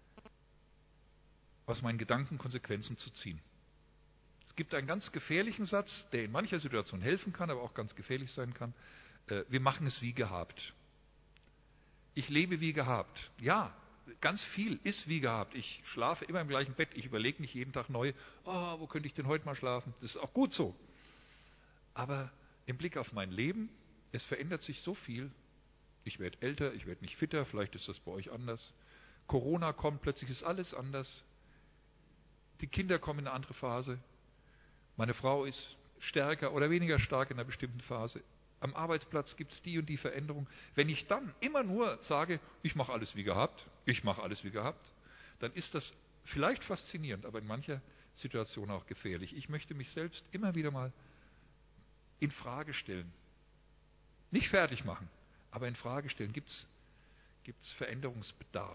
Speaker 1: aus meinen Gedanken Konsequenzen zu ziehen. Es gibt einen ganz gefährlichen Satz, der in mancher Situation helfen kann, aber auch ganz gefährlich sein kann. Wir machen es wie gehabt. Ich lebe wie gehabt. Ja, ganz viel ist wie gehabt. Ich schlafe immer im gleichen Bett. Ich überlege nicht jeden Tag neu, wo könnte ich denn heute mal schlafen? Das ist auch gut so. Aber im Blick auf mein Leben, es verändert sich so viel. Ich werde älter, ich werde nicht fitter, vielleicht ist das bei euch anders. Corona kommt, plötzlich ist alles anders. Die Kinder kommen in eine andere Phase. Meine Frau ist stärker oder weniger stark in einer bestimmten Phase. Am Arbeitsplatz gibt es die und die Veränderung. Wenn ich dann immer nur sage, ich mache alles wie gehabt, dann ist das vielleicht faszinierend, aber in mancher Situation auch gefährlich. Ich möchte mich selbst immer wieder mal in Frage stellen. Nicht fertig machen, aber in Frage stellen. Gibt es Veränderungsbedarf?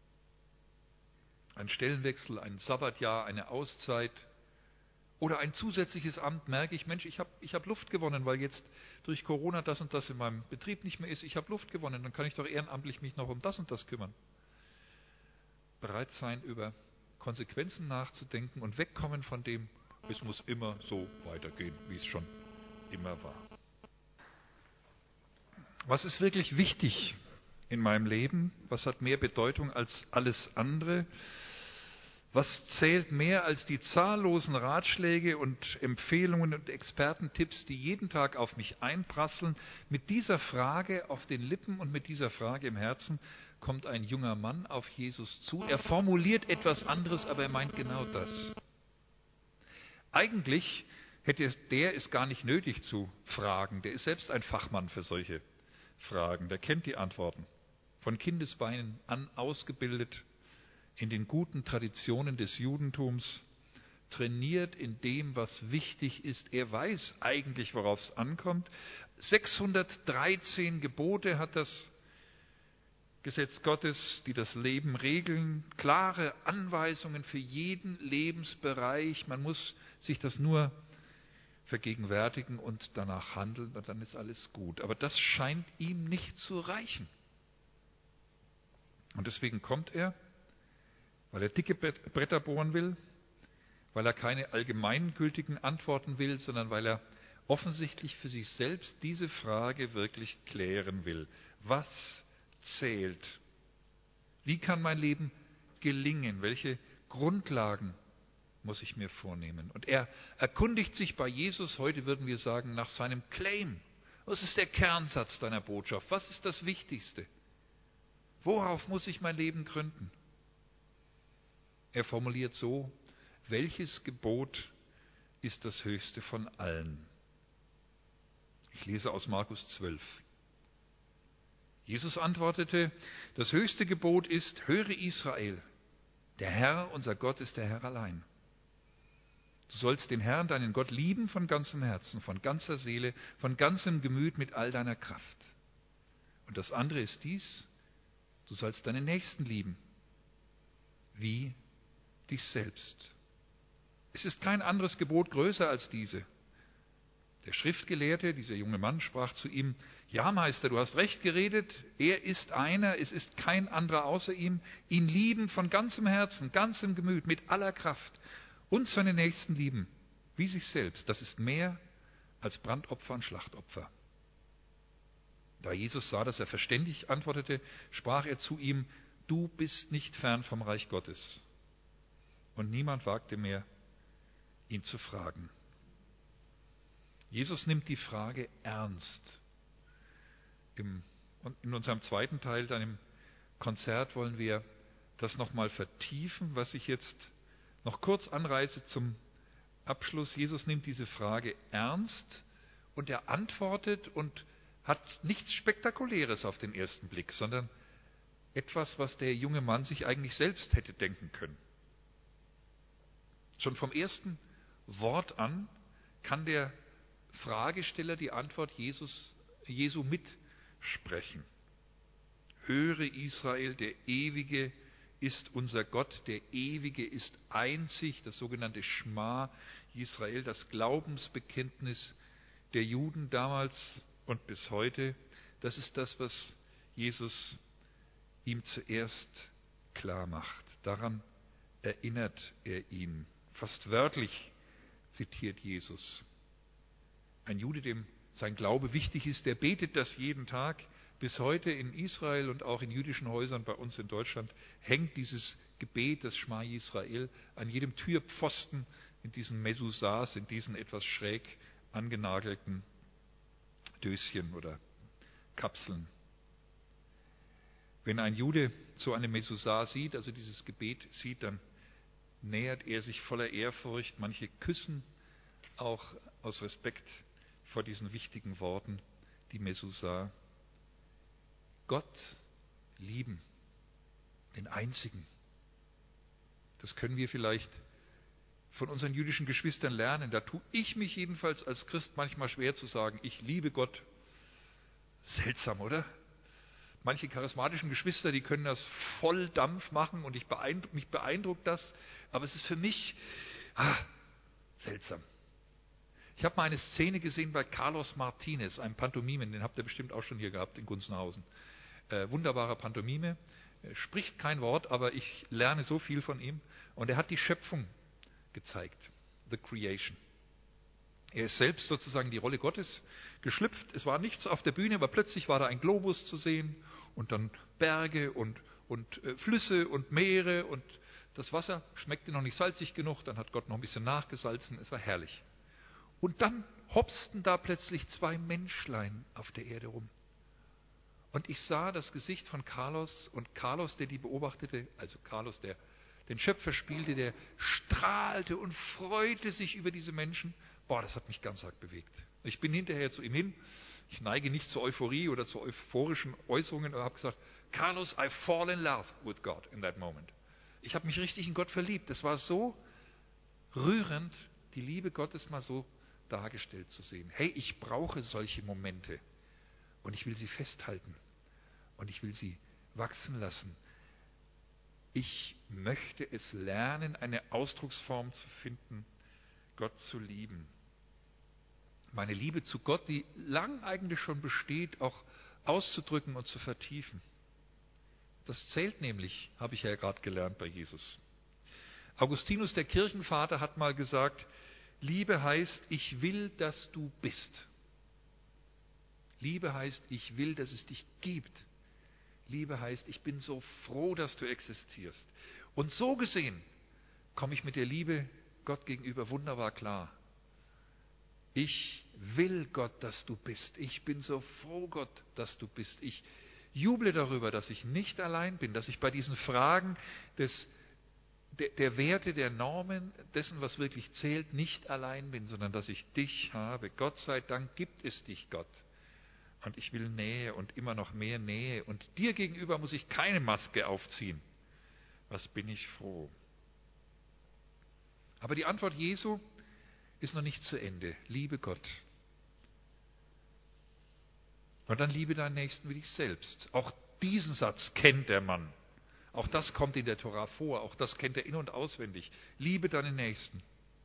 Speaker 1: Ein Stellenwechsel, ein Sabbatjahr, eine Auszeit oder ein zusätzliches Amt, merke ich, Mensch, ich hab Luft gewonnen, weil jetzt durch Corona das und das in meinem Betrieb nicht mehr ist. Ich habe Luft gewonnen, dann kann ich doch ehrenamtlich mich noch um das und das kümmern. Bereit sein, über Konsequenzen nachzudenken und wegkommen von dem, es muss immer so weitergehen, wie es schon immer war. Was ist wirklich wichtig in meinem Leben? Was hat mehr Bedeutung als alles andere? Was zählt mehr als die zahllosen Ratschläge und Empfehlungen und Expertentipps, die jeden Tag auf mich einprasseln? Mit dieser Frage auf den Lippen und mit dieser Frage im Herzen kommt ein junger Mann auf Jesus zu. Er formuliert etwas anderes, aber er meint genau das. Eigentlich hätte der es gar nicht nötig zu fragen. Der ist selbst ein Fachmann für solche Fragen. Der kennt die Antworten. Von Kindesbeinen an ausgebildet in den guten Traditionen des Judentums, trainiert in dem, was wichtig ist. Er weiß eigentlich, worauf es ankommt. 613 Gebote hat das Gesetz Gottes, die das Leben regeln. Klare Anweisungen für jeden Lebensbereich. Man muss sich das nur vergegenwärtigen und danach handeln und dann ist alles gut. Aber das scheint ihm nicht zu reichen. Und deswegen kommt er, weil er dicke Bretter bohren will, weil er keine allgemeingültigen Antworten will, sondern weil er offensichtlich für sich selbst diese Frage wirklich klären will. Was zählt? Wie kann mein Leben gelingen? Welche Grundlagen muss ich mir vornehmen? Und er erkundigt sich bei Jesus, heute würden wir sagen, nach seinem Claim. Was ist der Kernsatz deiner Botschaft? Was ist das Wichtigste? Worauf muss ich mein Leben gründen? Er formuliert so, welches Gebot ist das höchste von allen? Ich lese aus Markus 12. Jesus antwortete, das höchste Gebot ist, höre Israel, der Herr, unser Gott, ist der Herr allein. Du sollst den Herrn, deinen Gott, lieben von ganzem Herzen, von ganzer Seele, von ganzem Gemüt, mit all deiner Kraft. Und das andere ist dies, du sollst deinen Nächsten lieben, wie dich selbst. Es ist kein anderes Gebot größer als diese. Der Schriftgelehrte, dieser junge Mann, sprach zu ihm, ja Meister, du hast recht geredet, er ist einer, es ist kein anderer außer ihm, ihn lieben von ganzem Herzen, ganzem Gemüt, mit aller Kraft und seine Nächsten lieben, wie sich selbst. Das ist mehr als Brandopfer und Schlachtopfer. Da Jesus sah, dass er verständig antwortete, sprach er zu ihm, du bist nicht fern vom Reich Gottes. Und niemand wagte mehr, ihn zu fragen. Jesus nimmt die Frage ernst. Und in unserem zweiten Teil, dann im Konzert, wollen wir das nochmal vertiefen, was ich jetzt noch kurz anreiße zum Abschluss, Jesus nimmt diese Frage ernst und er antwortet und hat nichts Spektakuläres auf den ersten Blick, sondern etwas, was der junge Mann sich eigentlich selbst hätte denken können. Schon vom ersten Wort an kann der Fragesteller die Antwort Jesu mitsprechen. Höre Israel, der Ewige ist unser Gott, der Ewige ist einzig, das sogenannte Schma Israel, das Glaubensbekenntnis der Juden damals und bis heute. Das ist das, was Jesus ihm zuerst klar macht. Daran erinnert er ihn. Fast wörtlich zitiert Jesus. Ein Jude, dem sein Glaube wichtig ist, der betet das jeden Tag. Bis heute in Israel und auch in jüdischen Häusern bei uns in Deutschland hängt dieses Gebet, das Schma Israel, an jedem Türpfosten in diesen Mezuzahs, in diesen etwas schräg angenagelten Döschen oder Kapseln. Wenn ein Jude so eine Mezuzah sieht, also dieses Gebet sieht, dann nähert er sich voller Ehrfurcht. Manche küssen auch aus Respekt vor diesen wichtigen Worten die Mezuzah. Gott lieben, den Einzigen. Das können wir vielleicht von unseren jüdischen Geschwistern lernen. Da tue ich mich jedenfalls als Christ manchmal schwer zu sagen, ich liebe Gott. Seltsam, oder? Manche charismatischen Geschwister, die können das voll Dampf machen und mich beeindruckt das, aber es ist für mich seltsam. Ich habe mal eine Szene gesehen bei Carlos Martinez, einem Pantomimen, den habt ihr bestimmt auch schon hier gehabt in Gunzenhausen. Wunderbarer Pantomime, spricht kein Wort, aber ich lerne so viel von ihm. Und er hat die Schöpfung gezeigt, the creation. Er ist selbst sozusagen die Rolle Gottes geschlüpft. Es war nichts auf der Bühne, aber plötzlich war da ein Globus zu sehen und dann Berge und Flüsse und Meere und das Wasser schmeckte noch nicht salzig genug. Dann hat Gott noch ein bisschen nachgesalzen. Es war herrlich. Und dann hopsten da plötzlich 2 Menschlein auf der Erde rum. Und ich sah das Gesicht von Carlos und Carlos, der die beobachtete, also Carlos, der den Schöpfer spielte, der strahlte und freute sich über diese Menschen. Boah, das hat mich ganz arg bewegt. Ich bin hinterher zu ihm hin. Ich neige nicht zur Euphorie oder zu euphorischen Äußerungen, aber habe gesagt, Carlos, I fall in love with God in that moment. Ich habe mich richtig in Gott verliebt. Es war so rührend, die Liebe Gottes mal so dargestellt zu sehen. Hey, ich brauche solche Momente. Und ich will sie festhalten. Und ich will sie wachsen lassen. Ich möchte es lernen, eine Ausdrucksform zu finden, Gott zu lieben. Meine Liebe zu Gott, die lang eigentlich schon besteht, auch auszudrücken und zu vertiefen. Das zählt nämlich, habe ich ja gerade gelernt bei Jesus. Augustinus, der Kirchenvater, hat mal gesagt, Liebe heißt, ich will, dass du bist. Liebe heißt, ich will, dass es dich gibt. Liebe heißt, ich bin so froh, dass du existierst. Und so gesehen komme ich mit der Liebe Gott gegenüber wunderbar klar. Ich will Gott, dass du bist. Ich bin so froh, Gott, dass du bist. Ich juble darüber, dass ich nicht allein bin, dass ich bei diesen Fragen der Werte, der Normen, dessen, was wirklich zählt, nicht allein bin, sondern dass ich dich habe. Gott sei Dank gibt es dich, Gott. Und ich will Nähe und immer noch mehr Nähe. Und dir gegenüber muss ich keine Maske aufziehen. Was bin ich froh. Aber die Antwort Jesu ist noch nicht zu Ende. Liebe Gott. Und dann liebe deinen Nächsten wie dich selbst. Auch diesen Satz kennt der Mann. Auch das kommt in der Tora vor. Auch das kennt er in- und auswendig. Liebe deinen Nächsten.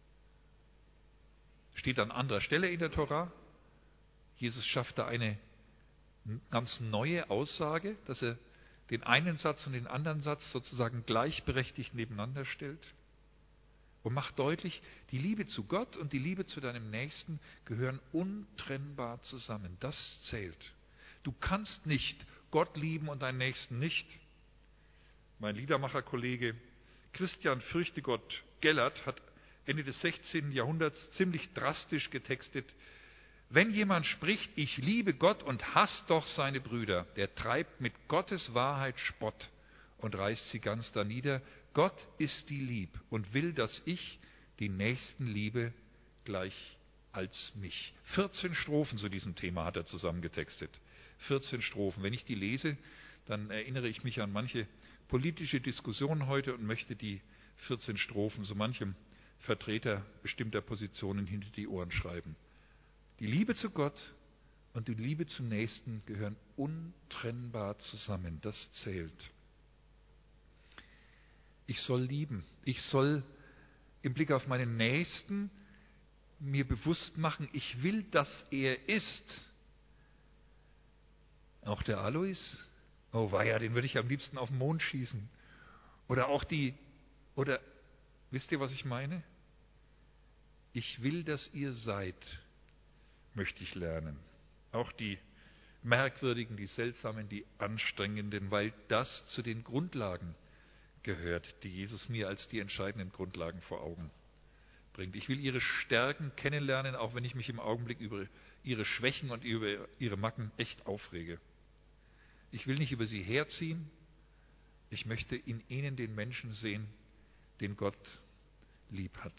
Speaker 1: Steht an anderer Stelle in der Tora. Jesus schafft da eine ganz neue Aussage, dass er den einen Satz und den anderen Satz sozusagen gleichberechtigt nebeneinander stellt und macht deutlich, die Liebe zu Gott und die Liebe zu deinem Nächsten gehören untrennbar zusammen. Das zählt. Du kannst nicht Gott lieben und deinen Nächsten nicht. Mein Liedermacherkollege Christian Fürchtegott Gellert hat Ende des 16. Jahrhunderts ziemlich drastisch getextet: Wenn jemand spricht, ich liebe Gott und hasst doch seine Brüder, der treibt mit Gottes Wahrheit Spott und reißt sie ganz darnieder. Gott ist die Lieb und will, dass ich die Nächstenliebe gleich als mich. 14 Strophen zu diesem Thema hat er zusammengetextet. 14 Strophen. Wenn ich die lese, dann erinnere ich mich an manche politische Diskussionen heute und möchte die 14 Strophen so manchem Vertreter bestimmter Positionen hinter die Ohren schreiben. Die Liebe zu Gott und die Liebe zum Nächsten gehören untrennbar zusammen. Das zählt. Ich soll lieben. Ich soll im Blick auf meinen Nächsten mir bewusst machen, ich will, dass er ist. Auch der Alois, oh weia, den würde ich am liebsten auf den Mond schießen. Oder wisst ihr, was ich meine? Ich will, dass ihr seid, möchte ich lernen. Auch die merkwürdigen, die seltsamen, die anstrengenden, weil das zu den Grundlagen gehört, die Jesus mir als die entscheidenden Grundlagen vor Augen bringt. Ich will ihre Stärken kennenlernen, auch wenn ich mich im Augenblick über ihre Schwächen und über ihre Macken echt aufrege. Ich will nicht über sie herziehen, ich möchte in ihnen den Menschen sehen, den Gott lieb hat.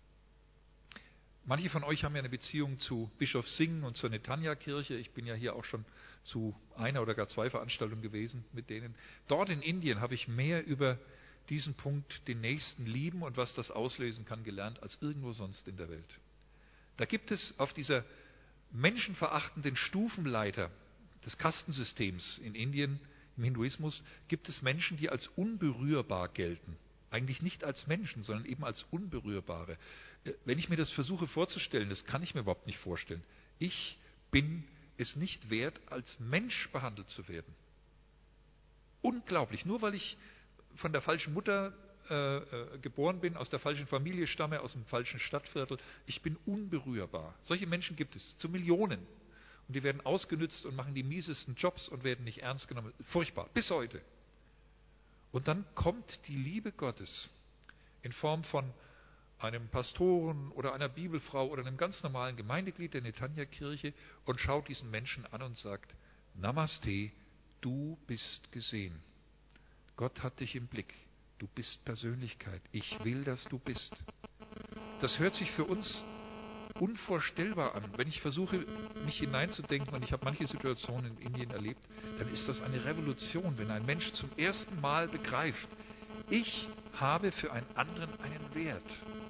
Speaker 1: Manche von euch haben ja eine Beziehung zu Bischof Singen und zur Netanya-Kirche. Ich bin ja hier auch schon zu einer oder gar 2 Veranstaltungen gewesen mit denen. Dort in Indien habe ich mehr über diesen Punkt, den Nächsten lieben und was das auslösen kann, gelernt als irgendwo sonst in der Welt. Da gibt es auf dieser menschenverachtenden Stufenleiter des Kastensystems in Indien, im Hinduismus, gibt es Menschen, die als unberührbar gelten. Eigentlich nicht als Menschen, sondern eben als Unberührbare. Wenn ich mir das versuche vorzustellen, das kann ich mir überhaupt nicht vorstellen. Ich bin es nicht wert, als Mensch behandelt zu werden. Unglaublich. Nur weil ich von der falschen Mutter geboren bin, aus der falschen Familie stamme, aus dem falschen Stadtviertel. Ich bin unberührbar. Solche Menschen gibt es zu Millionen. Und die werden ausgenützt und machen die miesesten Jobs und werden nicht ernst genommen. Furchtbar. Bis heute. Und dann kommt die Liebe Gottes in Form von einem Pastoren oder einer Bibelfrau oder einem ganz normalen Gemeindeglied der Netanya-Kirche und schaut diesen Menschen an und sagt, Namaste, du bist gesehen. Gott hat dich im Blick. Du bist Persönlichkeit. Ich will, dass du bist. Das hört sich für uns unvorstellbar an. Wenn ich versuche, mich hineinzudenken, und ich habe manche Situationen in Indien erlebt, dann ist das eine Revolution, wenn ein Mensch zum ersten Mal begreift, ich habe für einen anderen einen Wert.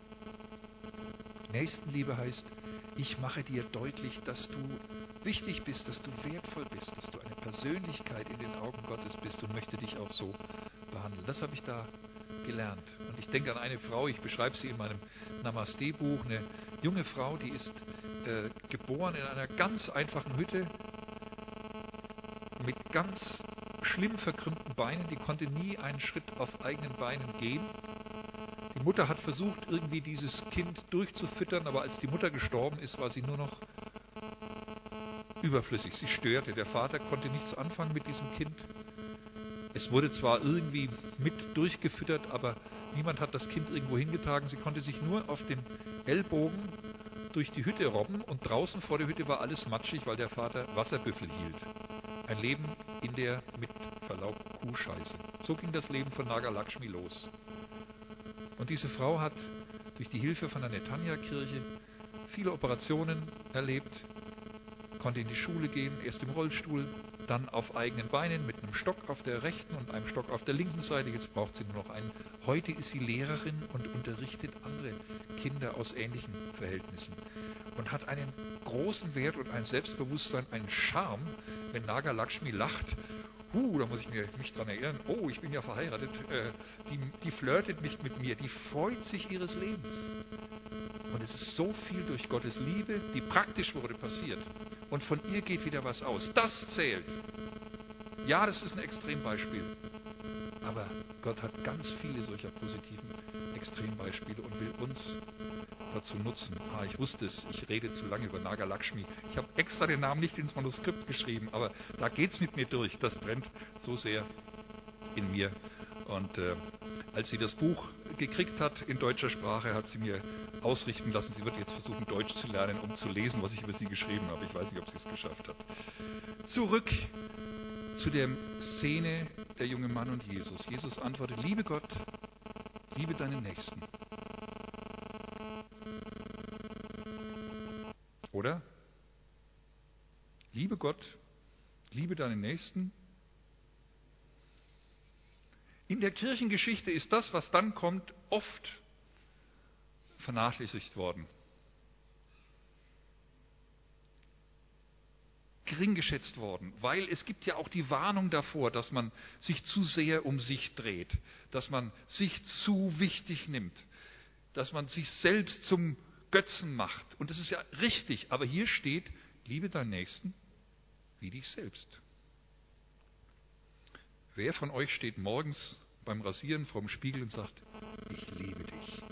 Speaker 1: Nächstenliebe heißt, ich mache dir deutlich, dass du wichtig bist, dass du wertvoll bist, dass du eine Persönlichkeit in den Augen Gottes bist und möchte dich auch so behandeln. Das habe ich da gelernt. Und ich denke an eine Frau, ich beschreibe sie in meinem Namaste-Buch, eine junge Frau, die ist geboren in einer ganz einfachen Hütte mit ganz schlimm verkrümmten Beinen, die konnte nie einen Schritt auf eigenen Beinen gehen. Die Mutter hat versucht, irgendwie dieses Kind durchzufüttern, aber als die Mutter gestorben ist, war sie nur noch überflüssig. Sie störte. Der Vater konnte nichts anfangen mit diesem Kind. Es wurde zwar irgendwie mit durchgefüttert, aber niemand hat das Kind irgendwo hingetragen. Sie konnte sich nur auf den Ellbogen durch die Hütte robben und draußen vor der Hütte war alles matschig, weil der Vater Wasserbüffel hielt. Ein Leben in der, mit Verlaub, Kuhscheiße. So ging das Leben von Nagalakshmi los. Und diese Frau hat durch die Hilfe von der Netanya-Kirche viele Operationen erlebt, konnte in die Schule gehen, erst im Rollstuhl, dann auf eigenen Beinen mit einem Stock auf der rechten und einem Stock auf der linken Seite. Jetzt braucht sie nur noch einen. Heute ist sie Lehrerin und unterrichtet andere Kinder aus ähnlichen Verhältnissen und hat einen großen Wert und ein Selbstbewusstsein, einen Charme, wenn Nagalakshmi lacht. Da muss ich mich dran erinnern, oh, ich bin ja verheiratet, die flirtet nicht mit mir, die freut sich ihres Lebens. Und es ist so viel durch Gottes Liebe, die praktisch wurde, passiert. Und von ihr geht wieder was aus. Das zählt. Ja, das ist ein Extrembeispiel. Aber Gott hat ganz viele solcher positiven Extrembeispiele und will uns dazu nutzen. Ich wusste es, ich rede zu lange über Nagalakshmi. Ich habe extra den Namen nicht ins Manuskript geschrieben, aber da geht es mit mir durch. Das brennt so sehr in mir. Und als sie das Buch gekriegt hat in deutscher Sprache, hat sie mir ausrichten lassen, sie wird jetzt versuchen, Deutsch zu lernen, um zu lesen, was ich über sie geschrieben habe. Ich weiß nicht, ob sie es geschafft hat. Zurück zu der Szene, der junge Mann und Jesus. Jesus antwortet, liebe Gott, liebe deinen Nächsten. Oder? Liebe Gott, liebe deinen Nächsten. In der Kirchengeschichte ist das, was dann kommt, oft vernachlässigt worden. Gering geschätzt worden, weil es gibt ja auch die Warnung davor, dass man sich zu sehr um sich dreht, dass man sich zu wichtig nimmt, dass man sich selbst zum Götzen macht. Und das ist ja richtig, aber hier steht, liebe deinen Nächsten wie dich selbst. Wer von euch steht morgens beim Rasieren vorm Spiegel und sagt, ich liebe dich?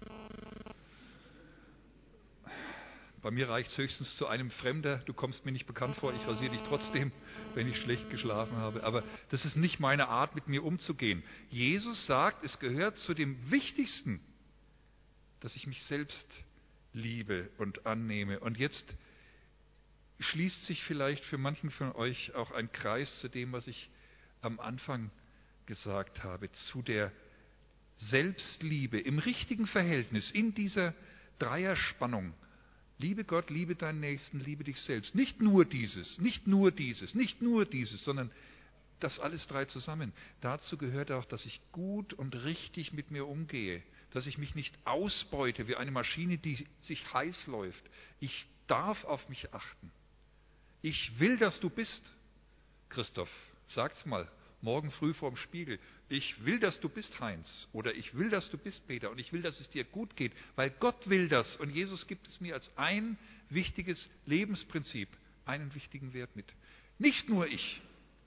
Speaker 1: Bei mir reicht es höchstens zu einem Fremder, du kommst mir nicht bekannt vor, ich rasiere dich trotzdem, wenn ich schlecht geschlafen habe. Aber das ist nicht meine Art, mit mir umzugehen. Jesus sagt, es gehört zu dem Wichtigsten, dass ich mich selbst liebe und annehme. Und jetzt schließt sich vielleicht für manchen von euch auch ein Kreis zu dem, was ich am Anfang gesagt habe, zu der Selbstliebe im richtigen Verhältnis, in dieser Dreierspannung. Liebe Gott, liebe deinen Nächsten, liebe dich selbst. Nicht nur dieses, nicht nur dieses, nicht nur dieses, sondern das alles drei zusammen. Dazu gehört auch, dass ich gut und richtig mit mir umgehe, dass ich mich nicht ausbeute wie eine Maschine, die sich heiß läuft. Ich darf auf mich achten. Ich will, dass du bist. Christoph, sag's mal, morgen früh vorm Spiegel. Ich will, dass du bist, Heinz. Oder ich will, dass du bist, Peter. Und ich will, dass es dir gut geht, weil Gott will das. Und Jesus gibt es mir als ein wichtiges Lebensprinzip, einen wichtigen Wert mit. Nicht nur ich,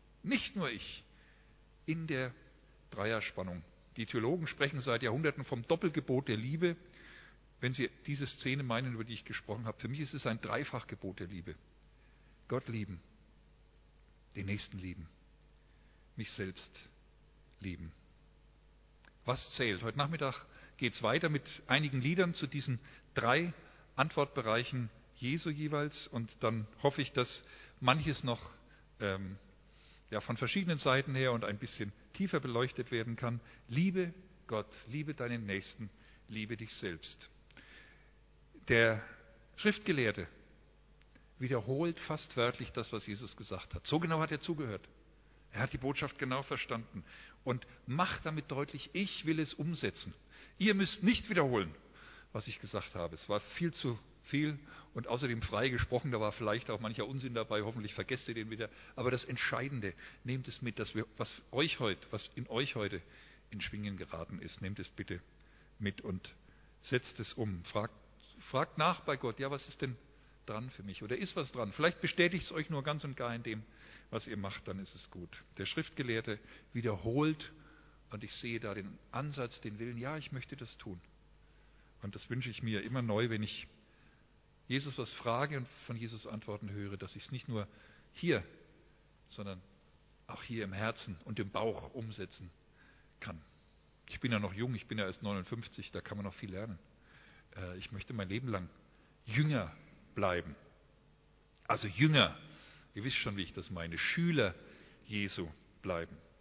Speaker 1: in der Dreierspannung. Die Theologen sprechen seit Jahrhunderten vom Doppelgebot der Liebe, wenn sie diese Szene meinen, über die ich gesprochen habe. Für mich ist es ein Dreifachgebot der Liebe. Gott lieben, den Nächsten lieben, mich selbst lieben. Was zählt? Heute Nachmittag geht es weiter mit einigen Liedern zu diesen 3 Antwortbereichen Jesu jeweils. Und dann hoffe ich, dass manches noch von verschiedenen Seiten her und ein bisschen tiefer beleuchtet werden kann. Liebe Gott, liebe deinen Nächsten, liebe dich selbst. Der Schriftgelehrte wiederholt fast wörtlich das, was Jesus gesagt hat. So genau hat er zugehört. Er hat die Botschaft genau verstanden und macht damit deutlich, ich will es umsetzen. Ihr müsst nicht wiederholen, was ich gesagt habe. Es war viel zu viel und außerdem frei gesprochen, da war vielleicht auch mancher Unsinn dabei, hoffentlich vergesst ihr den wieder. Aber das Entscheidende, nehmt es mit, was in euch heute in Schwingen geraten ist, nehmt es bitte mit und setzt es um. Fragt nach bei Gott, ja, was ist denn dran für mich? Oder ist was dran? Vielleicht bestätigt es euch nur ganz und gar in dem, was ihr macht, dann ist es gut. Der Schriftgelehrte wiederholt und ich sehe da den Ansatz, den Willen, ja, ich möchte das tun. Und das wünsche ich mir immer neu, wenn ich Jesus was frage und von Jesus Antworten höre, dass ich es nicht nur hier, sondern auch hier im Herzen und im Bauch umsetzen kann. Ich bin ja noch jung, ich bin ja erst 59, da kann man noch viel lernen. Ich möchte mein Leben lang Jünger bleiben. Also Jünger, ihr wisst schon, wie ich das meine, Schüler Jesu bleiben.